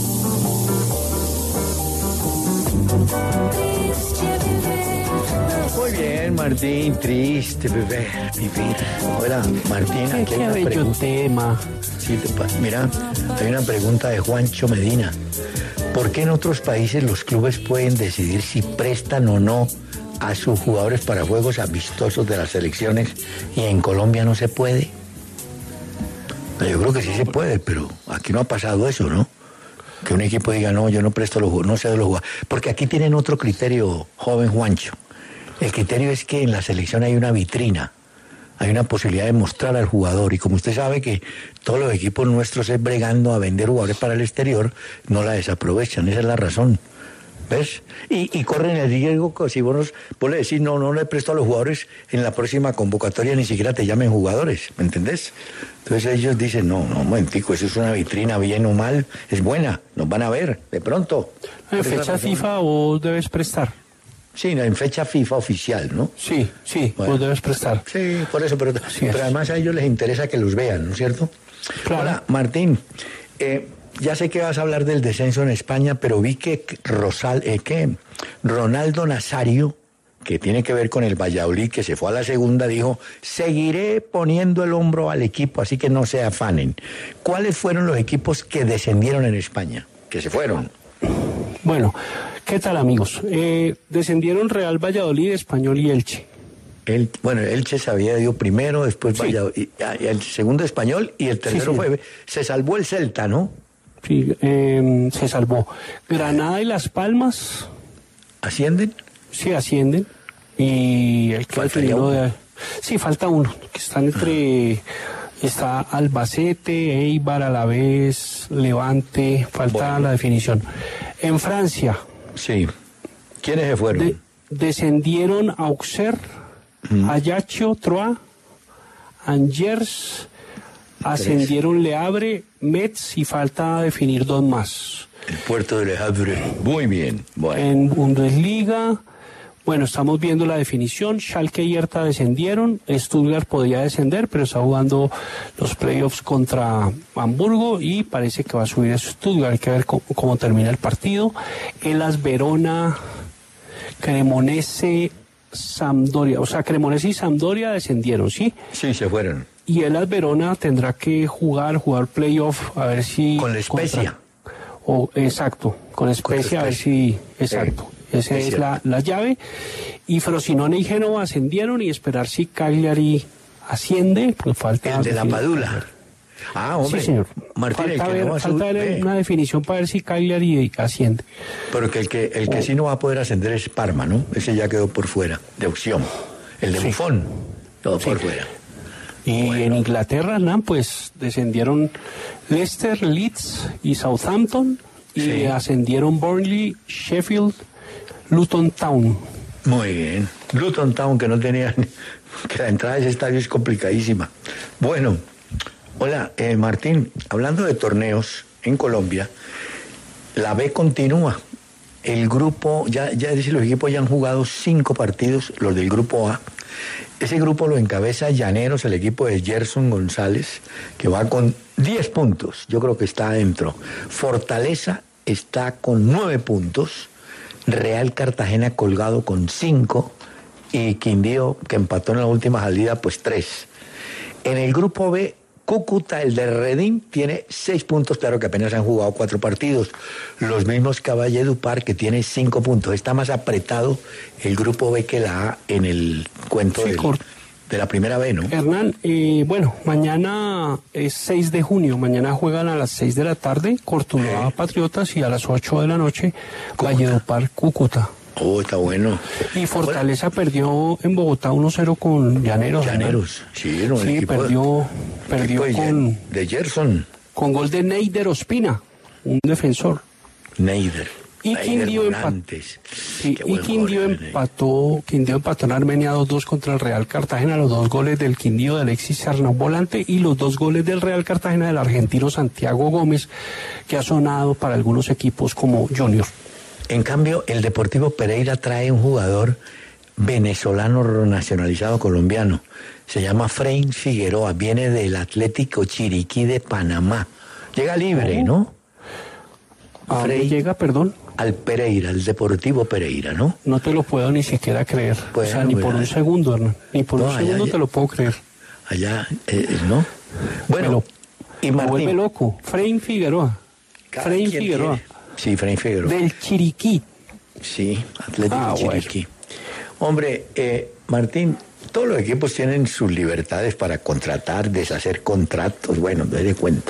Muy bien, Martín, triste, beber, vivir. Hola, Martín, ¿Qué, aquí qué hay una bello pregunta. tema? Sí, te pa- mira, hay una pregunta de Juancho Medina. ¿Por qué en otros países los clubes pueden decidir si prestan o no a sus jugadores para juegos amistosos de las selecciones y en Colombia no se puede? Yo creo que sí se puede, pero aquí no ha pasado eso, ¿no? Que un equipo diga, no, yo no presto los jugadores, no cedo los jugadores. Porque aquí tienen otro criterio, joven Juancho. El criterio es que en la selección hay una vitrina, hay una posibilidad de mostrar al jugador. Y como usted sabe que todos los equipos nuestros es bregando a vender jugadores para el exterior, no la desaprovechan, esa es la razón. ¿Ves? Y, y corren el riesgo que si vos, vos le decís, no, no le presto a los jugadores, en la próxima convocatoria ni siquiera te llamen jugadores, ¿me entendés? Entonces ellos dicen, no, no, momentico, eso es una vitrina, bien o mal, es buena, nos van a ver, de pronto. En fecha FIFA vos debes prestar. Sí, en fecha FIFA oficial, ¿no? Sí, sí, Bueno. vos debes prestar. Sí, por eso, pero, Así es. pero además a ellos les interesa que los vean, ¿no es cierto? Claro. Hola, Martín, eh, ya sé que vas a hablar del descenso en España, pero vi que, Rosal, eh, que Ronaldo Nazario, que tiene que ver con el Valladolid, que se fue a la segunda, dijo, seguiré poniendo el hombro al equipo, así que no se afanen. ¿Cuáles fueron los equipos que descendieron en España? Que se fueron. Bueno, ¿qué tal, amigos? Eh, descendieron Real Valladolid, Español y Elche. El, bueno, Elche se había ido primero, después Sí. Valladolid, y, y el segundo Español y el tercero sí. fue... Se salvó el Celta, ¿no? Sí, eh, se salvó. Granada y Las Palmas ¿Ascienden? sí ascienden. Y el que Faltaría definido uno. de... Sí, falta uno, que están entre... Está Albacete, Eibar, Alavés, Levante, falta Bueno. la definición. En Francia, Sí. ¿Quiénes se fueron? de- descendieron Auxerre, Ajaccio, Troyes, Angers, ascendieron Le Havre, Metz y falta definir dos más. El puerto de Le Havre. Muy bien. Bueno. En Bundesliga, bueno, estamos viendo la definición. Schalke y Hertha descendieron. Stuttgart podría descender, pero está jugando los playoffs contra Hamburgo y parece que va a subir a Stuttgart. Hay que ver cómo, cómo termina el partido. Elas Verona, Cremonese, Sampdoria. O sea, Cremonese y Sampdoria descendieron, ¿sí? Sí, se fueron. Y Elas Verona tendrá que jugar, jugar playoff, a ver si... Con la Spezia. contra- O, exacto, con Spezia, a ver si... Exacto. Esa es es la, la llave. Y Frosinone y Génova ascendieron y esperar si Cagliari asciende. Pues falta El de la definir- Padula. Ah, hombre. Sí, señor. Martín, el falta que ver, no va a falta subir- ver ve. una definición para ver si Cagliari asciende. Pero que el que, el que sí no va a poder ascender es Parma, ¿no? Ese ya quedó por fuera, de opción. El de Sí. Buffon quedó por fuera. Y en Inglaterra, Hernán, pues descendieron Leicester, Leeds y Southampton. Y Sí. ascendieron Burnley, Sheffield, Luton Town. Muy bien. Luton Town, que no tenía... que la entrada de ese estadio es complicadísima. Bueno, hola, eh, Martín, hablando de torneos en Colombia, la B continúa. El grupo, ya, ya es decir, los equipos ya han jugado cinco partidos, los del grupo A. Ese grupo lo encabeza Llaneros, el equipo de Gerson González, que va con diez puntos. Yo creo que está adentro. Fortaleza está con nueve puntos. Real Cartagena colgado con cinco. Y Quindío, que empató en la última salida, pues tres. En el grupo B, Cúcuta, el de Redín, tiene seis puntos, claro que apenas han jugado cuatro partidos. Los mismos que Valledupar, que tiene cinco puntos. Está más apretado el grupo B que la A en el cuento Sí, del- corto. de la primera B, ¿no? Hernán, eh, bueno, mañana es seis de junio, mañana juegan a las seis de la tarde, Cortuluá Patriotas, y a las ocho de la noche, Valledupar Cúcuta. Oh, está bueno. Y Fortaleza perdió en Bogotá uno cero con Llaneros. Hernán. Llaneros, sí, era un Sí, equipo, perdió, perdió equipo de, con, de Gerson con gol de Neider Ospina, un defensor. Neider. Y Neider Quindío empa- Volantes. Sí, Qué y buen Quindío jugador, Neider. empató, Quindío empató en Armenia dos dos contra el Real Cartagena, los dos goles del Quindío de Alexis Arnau Volante y los dos goles del Real Cartagena del argentino Santiago Gómez, que ha sonado para algunos equipos como Junior. En cambio, el Deportivo Pereira trae un jugador venezolano nacionalizado colombiano. Se llama Frein Figueroa, viene del Atlético Chiriquí de Panamá. Llega libre, ¿no? ¿A dónde Frey. llega, perdón? Al Pereira, al Deportivo Pereira, ¿no? No te lo puedo ni siquiera creer. Bueno, o sea, ni por mira. un segundo, Hernán. Ni por No, un allá- segundo allá- te lo puedo creer. Allá, eh, ¿no? Bueno, Me lo- y Me vuelve Martín. loco. Frein Figueroa. cada Frein quien Figueroa. tiene- Sí, Frein Figueroa. Del Chiriquí. Sí, Atlético Ah, bueno. Chiriquí. Hombre, eh, Martín, todos los equipos tienen sus libertades para contratar, deshacer contratos, bueno, no de cuento.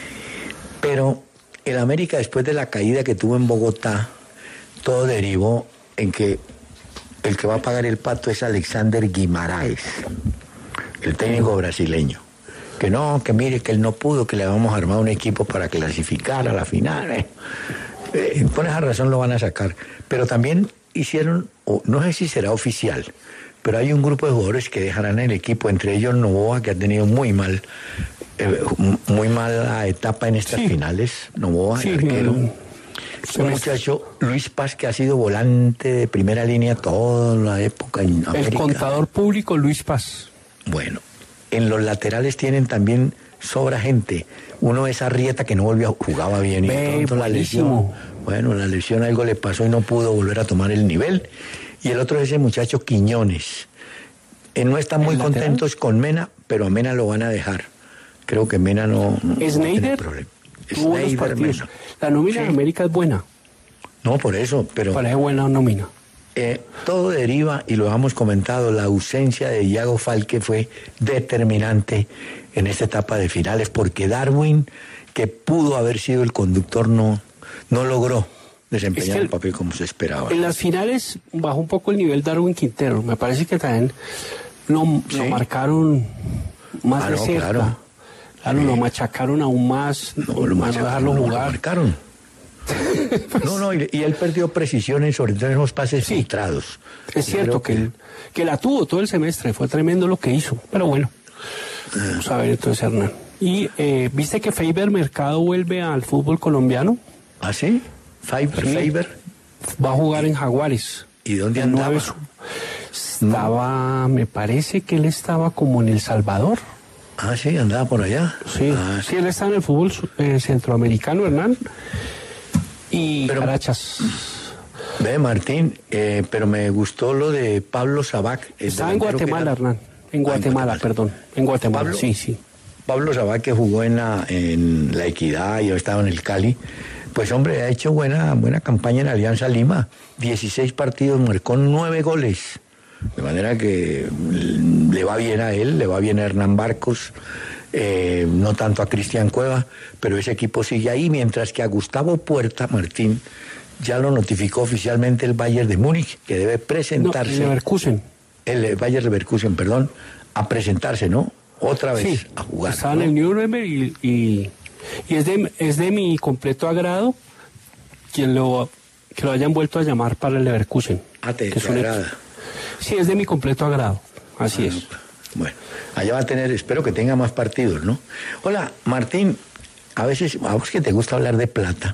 Pero el América, después de la caída que tuvo en Bogotá, todo derivó en que el que va a pagar el pato es Alexander Guimaraes, el técnico brasileño. Que no, que mire, que él no pudo, que le vamos a armar un equipo para clasificar a la final. Eh. Eh, por esa razón lo van a sacar. Pero también hicieron, o no sé si será oficial, pero hay un grupo de jugadores que dejarán el equipo, entre ellos Novoa, que ha tenido muy mal, eh, muy mala etapa en estas Sí. finales. Novoa, Sí, el arquero. mm, Un muchacho, Luis Paz, que ha sido volante de primera línea toda la época en El América. contador público Luis Paz. Bueno, en los laterales tienen también sobra gente. Uno es Arrieta, que no volvió, a- jugaba bien y de Ve, pronto la lesión. buenísimo. Bueno, la lesión algo le pasó y no pudo volver a tomar el nivel. Y el otro es ese muchacho Quiñones. Eh, no están muy ¿El lateral? contentos con Mena, pero a Mena lo van a dejar. Creo que Mena no, no va a tener Sneijder problema. tuvo buenos Sneijder, partidos. Mena. La nómina Sí. de América es buena. No, por eso, pero... Parece buena nómina. eh, todo deriva, y lo hemos comentado, la ausencia de Iago Falque fue determinante en esta etapa de finales, porque Darwin, que pudo haber sido el conductor, no, no logró desempeñar es que el, el papel como se esperaba. En las finales bajó un poco el nivel Darwin Quintero. Me parece que también lo, ¿sí? lo marcaron más ah, de no, cerca. Claro, claro sí. Lo machacaron aún más, no, lo machacaron, no dejarlo jugar. No, lo marcaron. No, no, y, y él perdió precisiones sobre todo en esos pases sí, filtrados. Es cierto que, que, él, que la tuvo todo el semestre, fue tremendo lo que hizo, pero bueno, vamos a ver entonces, Hernán. Y eh, ¿viste que Faber Mercado vuelve al fútbol colombiano? ¿Ah, sí? Faber, sí. Faber. Va a jugar en Jaguares. ¿Y dónde andaba? nueve, estaba, me parece que él estaba como en El Salvador. Ah, sí, andaba por allá. Sí, ah, sí, él está en el fútbol eh, centroamericano, Hernán. Y pero, Carachas. Ve, Martín, eh, pero me gustó lo de Pablo Sabac. Estaba en Guatemala, Hernán. En Guatemala, ah, en Guatemala, perdón. En Guatemala, Pablo, sí, sí. Pablo Sabac, que jugó en la, en la Equidad y estaba en el Cali, pues hombre, ha hecho buena, buena campaña en Alianza Lima. dieciséis partidos, marcó nueve goles. De manera que le va bien a él, le va bien a Hernán Barcos. Eh, no tanto a Cristian Cueva, pero ese equipo sigue ahí, mientras que a Gustavo Puerta, Martín, ya lo notificó oficialmente el Bayern de Múnich, que debe presentarse. No, el Leverkusen. El Bayern Leverkusen, perdón, a presentarse, ¿no? Otra vez sí, a jugar. Estaba ¿no? en el Nuremberg y, y, y es, de, es de mi completo agrado quien lo, que lo hayan vuelto a llamar para el Leverkusen. Ah, te, que te agrada. Sí, es de mi completo agrado, así ah, es. Bueno, allá va a tener, espero que tenga más partidos, ¿no? Hola, Martín, a veces, a vos que te gusta hablar de plata.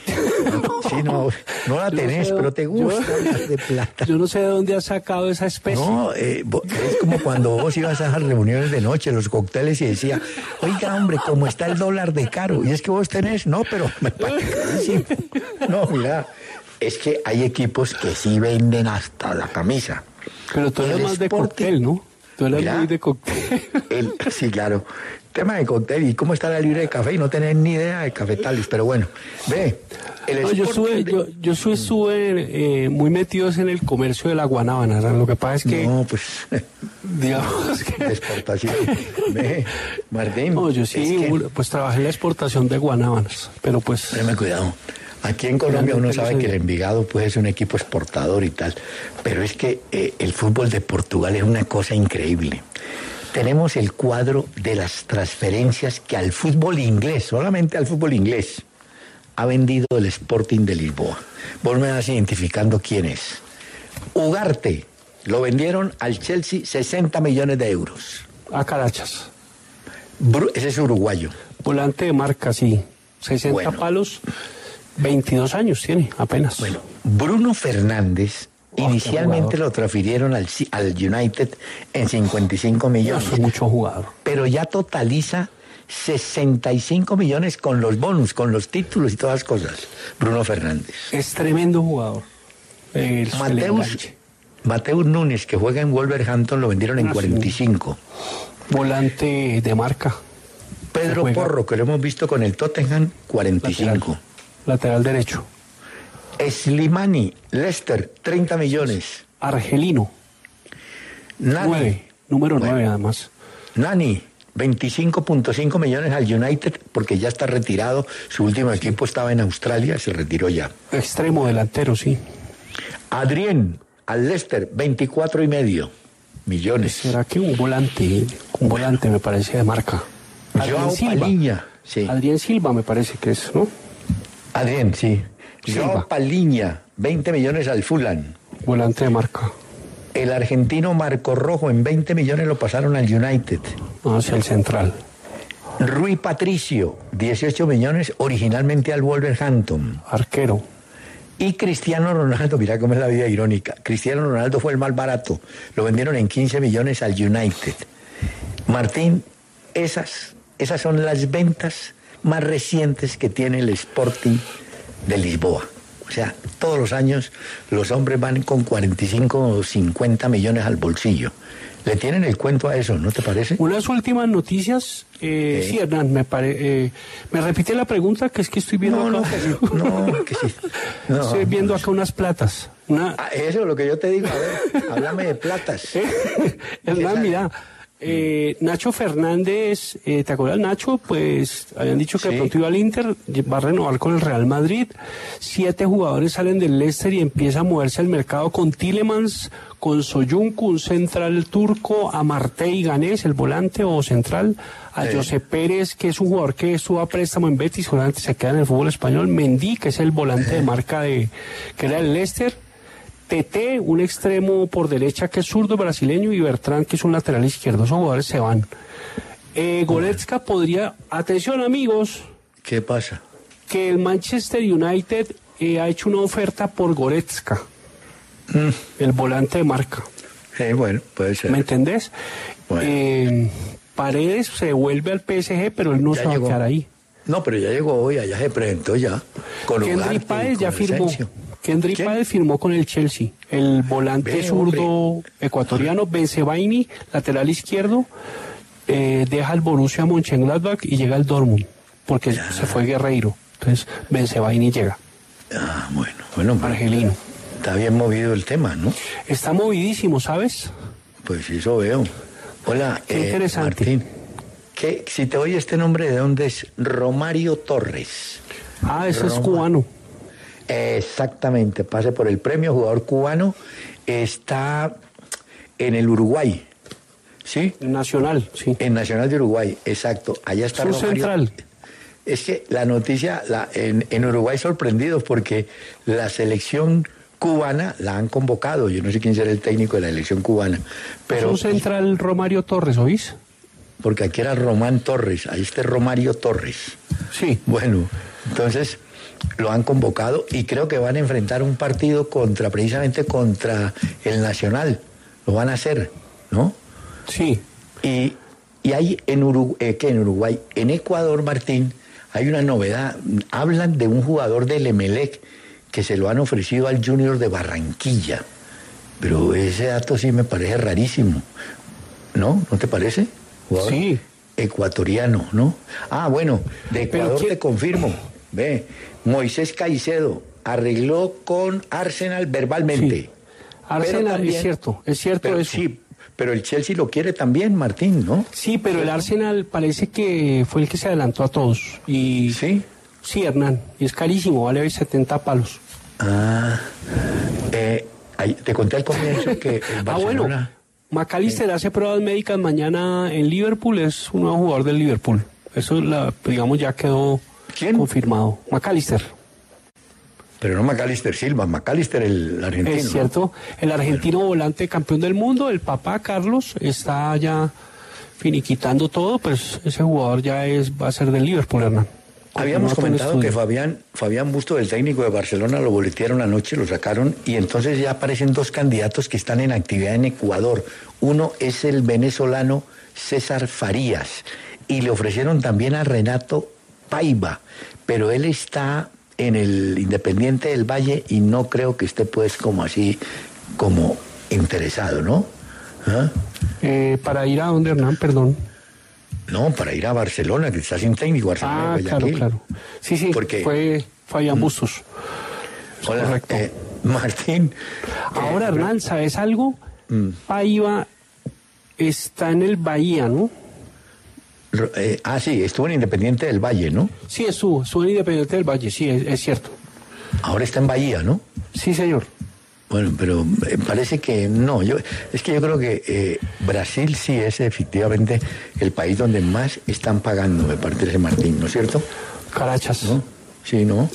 Sí, no, no la tenés, no sé, pero te gusta yo, hablar de plata. Yo no sé de dónde has sacado esa especie. No, eh, es como cuando vos ibas a esas reuniones de noche, los cócteles, y decía, oiga, hombre, ¿cómo está el dólar de caro? Y es que vos tenés, no, pero me parece carísimo. No, mira, es que hay equipos que sí venden hasta la camisa. Pero tú eres más de cóctel, ¿no? Tú eres Mira, muy de cóctel. El, sí, claro. Tema de cóctel y cómo está la libre de café y no tener ni idea de cafetales, pero bueno, ve. El no, yo estuve, de... yo, yo estuve, estuve eh, muy metidos en el comercio de la guanábana. ¿Sabes? Lo que pasa es que... No, pues... digamos que... La exportación. Ve, Martín. No, yo sí, que... pues trabajé en la exportación de guanábanas, pero pues... Téngame cuidado. Aquí en Colombia uno sabe que el Envigado pues, es un equipo exportador y tal, pero es que eh, el fútbol de Portugal es una cosa increíble. Tenemos el cuadro de las transferencias que al fútbol inglés, solamente al fútbol inglés, ha vendido el Sporting de Lisboa. Vos me vas identificando quién es. Ugarte, lo vendieron al Chelsea sesenta millones de euros. A Carachas. Bru- ese es uruguayo. Volante de marca, sí. sesenta bueno. palos. veintidós años tiene, apenas. Bueno, Bruno Fernández, oh, inicialmente lo transfirieron al, al United en cincuenta y cinco millones. Es mucho jugador. Pero ya totaliza sesenta y cinco millones con los bonus, con los títulos y todas las cosas. Bruno Fernández. Es tremendo jugador. El Mateus, Mateus Núñez, que juega en Wolverhampton, lo vendieron en ah, cuarenta y cinco. Sí. Volante de marca. Pedro Porro, que lo hemos visto con el Tottenham, cuarenta y cinco. Lateral. Lateral derecho. Slimani, Leicester, treinta millones. Argelino. Nani. nueve, número bueno, nueve además. Nani, veinticinco punto cinco millones al United porque ya está retirado. Su último sí. equipo estaba en Australia, se retiró ya. Extremo delantero, sí. Adrián, al Leicester, veinticuatro y medio millones. ¿Será que un volante? Un volante me parece de marca. Joao Paliña. Sí. Adrián Silva me parece que es, ¿no? Adrián, sí. Joao Paliña, veinte millones al Fulham. Volante de marca. El argentino Marco Rojo, en veinte millones lo pasaron al United. Hacia el central. Rui Patricio, dieciocho millones, originalmente al Wolverhampton. Arquero. Y Cristiano Ronaldo, mira cómo es la vida irónica. Cristiano Ronaldo fue el más barato. Lo vendieron en quince millones al United. Martín, esas, esas son las ventas más recientes que tiene el Sporting de Lisboa. O sea, todos los años los hombres van con cuarenta y cinco o cincuenta millones al bolsillo. Le tienen el cuento a eso, ¿no te parece? Unas últimas noticias. Eh, ¿Eh? Sí, Hernán, me, pare, eh, me repite la pregunta, que es que estoy viendo No, acá. no, no, que sí. No, estoy viendo acá unas platas. Una... Ah, eso es lo que yo te digo. A ver, háblame de platas. Hernán, mira, eh, Nacho Fernández, eh, ¿te acuerdas, Nacho? Pues habían dicho que Sí. de pronto iba al Inter, va a renovar con el Real Madrid. Siete jugadores salen del Leicester y empieza a moverse al mercado con Tielemans, con Soyuncu, un central turco, a Martey Ganés, el volante o central, a Sí. José Pérez, que es un jugador que estuvo a préstamo en Betis, seguramente se queda en el fútbol español, Mendy, que es el volante de marca de que era el Leicester, Tete, un extremo por derecha que es zurdo brasileño, y Bertrán, que es un lateral izquierdo. Esos jugadores se van. Eh, Goretzka podría, atención amigos, ¿Qué pasa? que el Manchester United eh, ha hecho una oferta por Goretzka, Mm, el volante de marca. eh, bueno, puede ser. ¿Me entendés? Bueno. Eh, Paredes se vuelve al P S G, pero él no Ya se va llegó. a quedar ahí. No, pero ya llegó hoy, allá se presentó ya. Con Kendry Ugarte y Páez ya con firmó. Asensio. Kendry ¿Quién? Páez firmó con el Chelsea. El volante Ve, zurdo ecuatoriano, Bensebaini, lateral izquierdo, eh, deja el Borussia Mönchengladbach y llega al Dortmund, porque se fue Guerreiro. Entonces, Bensebaini llega, Ah, bueno, bueno, pues, argelino. está bien movido el tema, ¿no? Está movidísimo, ¿sabes? Pues eso veo. Hola, Qué eh, interesante. Martín. ¿Qué, si te oye este nombre, ¿de dónde es? Romario Torres. Ah, ese es Roma. cubano. Exactamente, pase por el premio, jugador cubano, está en el Uruguay, ¿sí? Nacional, sí. En Nacional de Uruguay, exacto. Allá está Es un Romario. central. Es que la noticia, la, en, en Uruguay sorprendidos porque la selección cubana la han convocado. Yo no sé quién será el técnico de la selección cubana, pero es un central Romario Torres, ¿oís? porque aquí era Román Torres, ahí está Romario Torres. Sí. Bueno, entonces lo han convocado y creo que van a enfrentar un partido contra, precisamente contra el Nacional. Lo van a hacer, ¿no? Sí. Y, y hay en, Urugu eh, ¿qué? en Uruguay, en Ecuador, Martín, hay una novedad. Hablan de un jugador del Emelec que se lo han ofrecido al Junior de Barranquilla. Pero ese dato sí me parece rarísimo. ¿No? ¿No te parece? Jugador Sí. ecuatoriano, ¿no? Ah, bueno, de Pero Ecuador ¿quién- te confirmo. Ve, Moisés Caicedo arregló con Arsenal verbalmente. Sí. Arsenal, Pero también- es cierto, es cierto Pero eso. sí, pero el Chelsea lo quiere también, Martín, ¿no? Sí, pero el Arsenal parece que fue el que se adelantó a todos. Y Sí. sí, Hernán, y es carísimo, vale setenta palos. Ah, eh, ahí, te conté al comienzo que el Ah, bueno, Barcelona... McAllister hace pruebas médicas mañana en Liverpool, es un nuevo jugador del Liverpool. Eso, la, digamos, ya quedó ¿Quién? confirmado. McAllister, Pero no McAllister Silva, McAllister el argentino. es ¿no? cierto. El argentino volante campeón del mundo, el papá Carlos, está ya finiquitando todo, pues ese jugador ya es va a ser del Liverpool, Hernán. Habíamos Continúa con comentado que estudio. Fabián, Fabián Busto, el técnico de Barcelona, lo boletearon anoche, lo sacaron, y entonces ya aparecen dos candidatos que están en actividad en Ecuador. Uno es el venezolano César Farías, y le ofrecieron también a Renato Paiva, pero él está en el Independiente del Valle y no creo que esté pues como así, como interesado, ¿no? ¿Ah? Eh, para ir a donde, Hernán, perdón. No, para ir a Barcelona, que está sin técnico, Barcelona Ah, de claro, Guayaquil. claro. Sí, sí, Porque- fue Fabián Bustos. Es Hola, correcto. eh, Martín. Ahora, eh, Hernán, ¿sabes algo? Mm. Paiva está en el Bahía, ¿no? Ro- eh, ah, sí, estuvo en Independiente del Valle, ¿no? Sí, estuvo, estuvo en Independiente del Valle, sí, es, es cierto. Ahora está en Bahía, ¿no? Sí, señor. Bueno, pero eh, parece que no. Yo, es que yo creo que eh, Brasil sí es efectivamente el país donde más están pagando, me parece, Martín, ¿no es cierto? Carachas. ¿No? Sí, ¿no?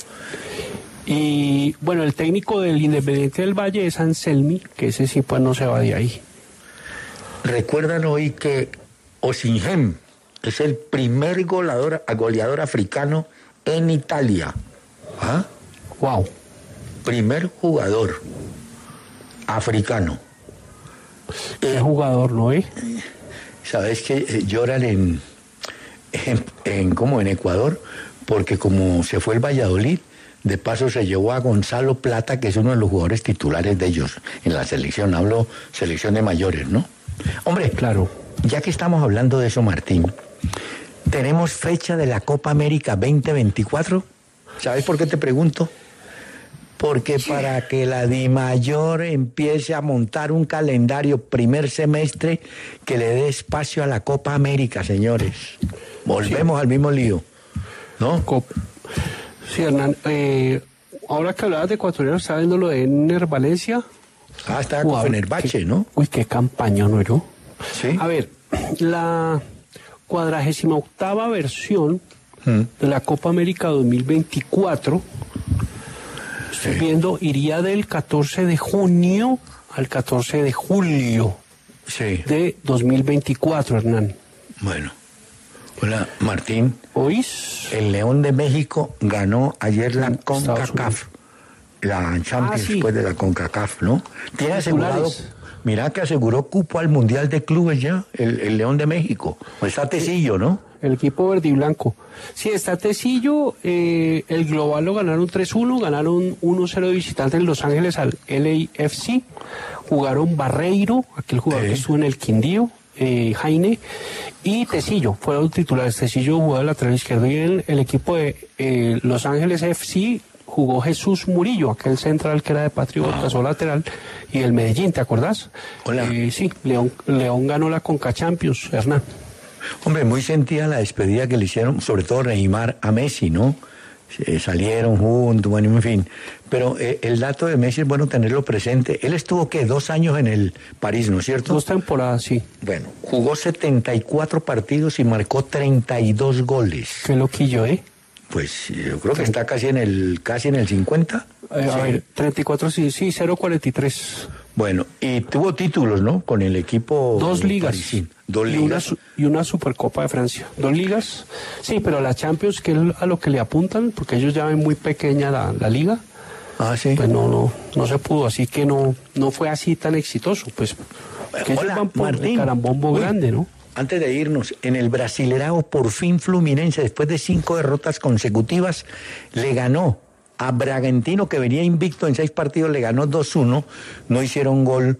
Y bueno, el técnico del Independiente del Valle es Anselmi, que ese sí pues no se va de ahí. Recuerdan hoy que Osimhen es el primer goleador, goleador africano en Italia. ¿Ah? Wow. Primer jugador africano. Qué jugador, ¿no? Eh? ¿Sabes que eh, lloran en, en, en, como en Ecuador? Porque como se fue el Valladolid, De paso se llevó a Gonzalo Plata, que es uno de los jugadores titulares de ellos en la selección. Hablo selección de mayores, ¿no? Hombre, Claro. ya que estamos hablando de eso, Martín, ¿tenemos fecha de la Copa América veinte veinticuatro? ¿Sabes por qué te pregunto? Porque para que la DIMAYOR empiece a montar un calendario primer semestre que le dé espacio a la Copa América, señores. Volvemos al mismo lío, ¿no? Cop- Sí, Hernán, eh, ahora que hablabas de ecuatoriano, ¿estás viendo lo de Ener Valencia? Ah, está con Wow, Fenerbahce, qué- ¿no? Uy, qué campaña, ¿no yo? Sí. A ver, la cuadragésima octava versión Mm. de la Copa América dos mil veinticuatro, estoy Sí. viendo, iría del catorce de junio al catorce de julio Sí. de dos mil veinticuatro, Hernán. Bueno. Hola, Martín. ¿Oís? El León de México ganó ayer la En Estados CONCACAF. La Champions, Ah, sí. después de la CONCACAF, ¿no? Tiene asegurado, Titulares. mira que aseguró cupo al Mundial de Clubes ya, el, el León de México. Pues está Tecillo, ¿no? El equipo verde y blanco. Sí, está Tecillo, eh, el global lo ganaron tres uno, ganaron uno cero de visitante en Los Ángeles al L A F C, jugaron Barreiro, aquel jugador Sí. que estuvo en el Quindío, eh, Jaime, y Tecillo, fueron titulares. Tecillo jugó de lateral izquierdo y en el equipo de eh, Los Ángeles F C jugó Jesús Murillo, aquel central que era de Patriotas o lateral, y el Medellín, ¿te acordás? Hola. Eh, sí, León, León ganó la Conca Champions, Hernán. Hombre, muy sentida la despedida que le hicieron, sobre todo Neymar a Messi, ¿no? Eh, salieron juntos, bueno, en fin. Pero eh, el dato de Messi es bueno tenerlo presente. Él estuvo, ¿qué? Dos años en el París, ¿no es cierto? Dos temporadas, sí. Bueno, jugó setenta y cuatro partidos y marcó treinta y dos goles. Qué loquillo, ¿eh? Pues yo creo que está casi en el casi en el cincuenta. Eh, A Sí. ver, treinta y cuatro, sí, sí, cero cuarenta y tres. Bueno, y tuvo títulos, ¿no? Con el equipo Dos ligas. parisino. Dos Y una, ligas. su- y una Supercopa de Francia. Dos ligas. Sí, pero la Champions, que es a lo que le apuntan, porque ellos ya ven muy pequeña la, la liga, Ah, sí. pues no, no, no se pudo. Así que no, no fue así tan exitoso. Pues que ellos Hola, van por el Martín. carambombo Uy, grande, ¿no? Antes de irnos, en el Brasilerao, por fin Fluminense, después de cinco derrotas consecutivas, le ganó a Bragantino, que venía invicto en seis partidos, le ganó dos uno. No hicieron gol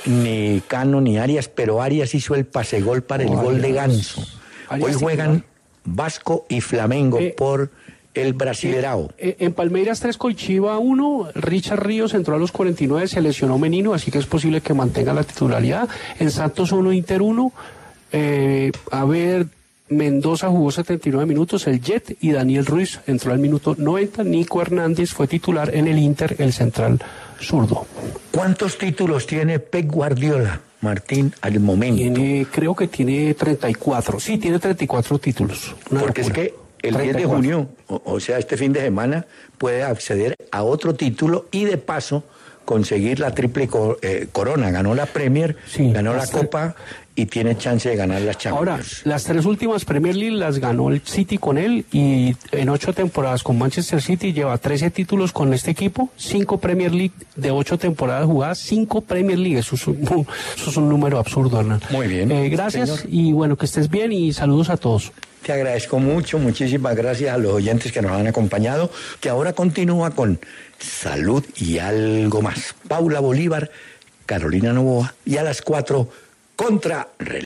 ni Cano ni Arias, pero Arias hizo el pase gol para el Oh, gol de Arias. Ganso. Arias Hoy juegan titular. Vasco y Flamengo Eh, por el Brasilerao. Eh, en Palmeiras tres, Colchiva uno, Richard Ríos entró a los cuarenta y nueve, se lesionó Menino, así que es posible que mantenga la titularidad. En Santos uno, Inter uno, eh, a ver, Mendoza jugó setenta y nueve minutos, el Jet, y Daniel Ruiz entró al minuto noventa. Nico Hernández fue titular en el Inter, el central zurdo. ¿Cuántos títulos tiene Pep Guardiola, Martín, al momento? Tiene, creo que tiene treinta y cuatro, sí, tiene treinta y cuatro títulos. Una Porque es locura. que el diez de treinta y cuatro. junio, o, o sea, este fin de semana, puede acceder a otro título y de paso conseguir la triple co- eh, corona. Ganó la Premier, Sí, ganó la las tre- Copa y tiene chance de ganar la Champions. Ahora, las tres últimas Premier League las ganó el City con él y en ocho temporadas con Manchester City lleva trece títulos con este equipo, cinco Premier League de ocho temporadas jugadas, cinco Premier League. Eso es un, eso es un número absurdo, Hernán. Muy bien, Eh, gracias señor. y bueno, que estés bien y saludos a todos. Te agradezco mucho, muchísimas gracias a los oyentes que nos han acompañado, que ahora continúa con Salud y algo más. Paula Bolívar, Carolina Novoa y a las cuatro, Contra Reloj.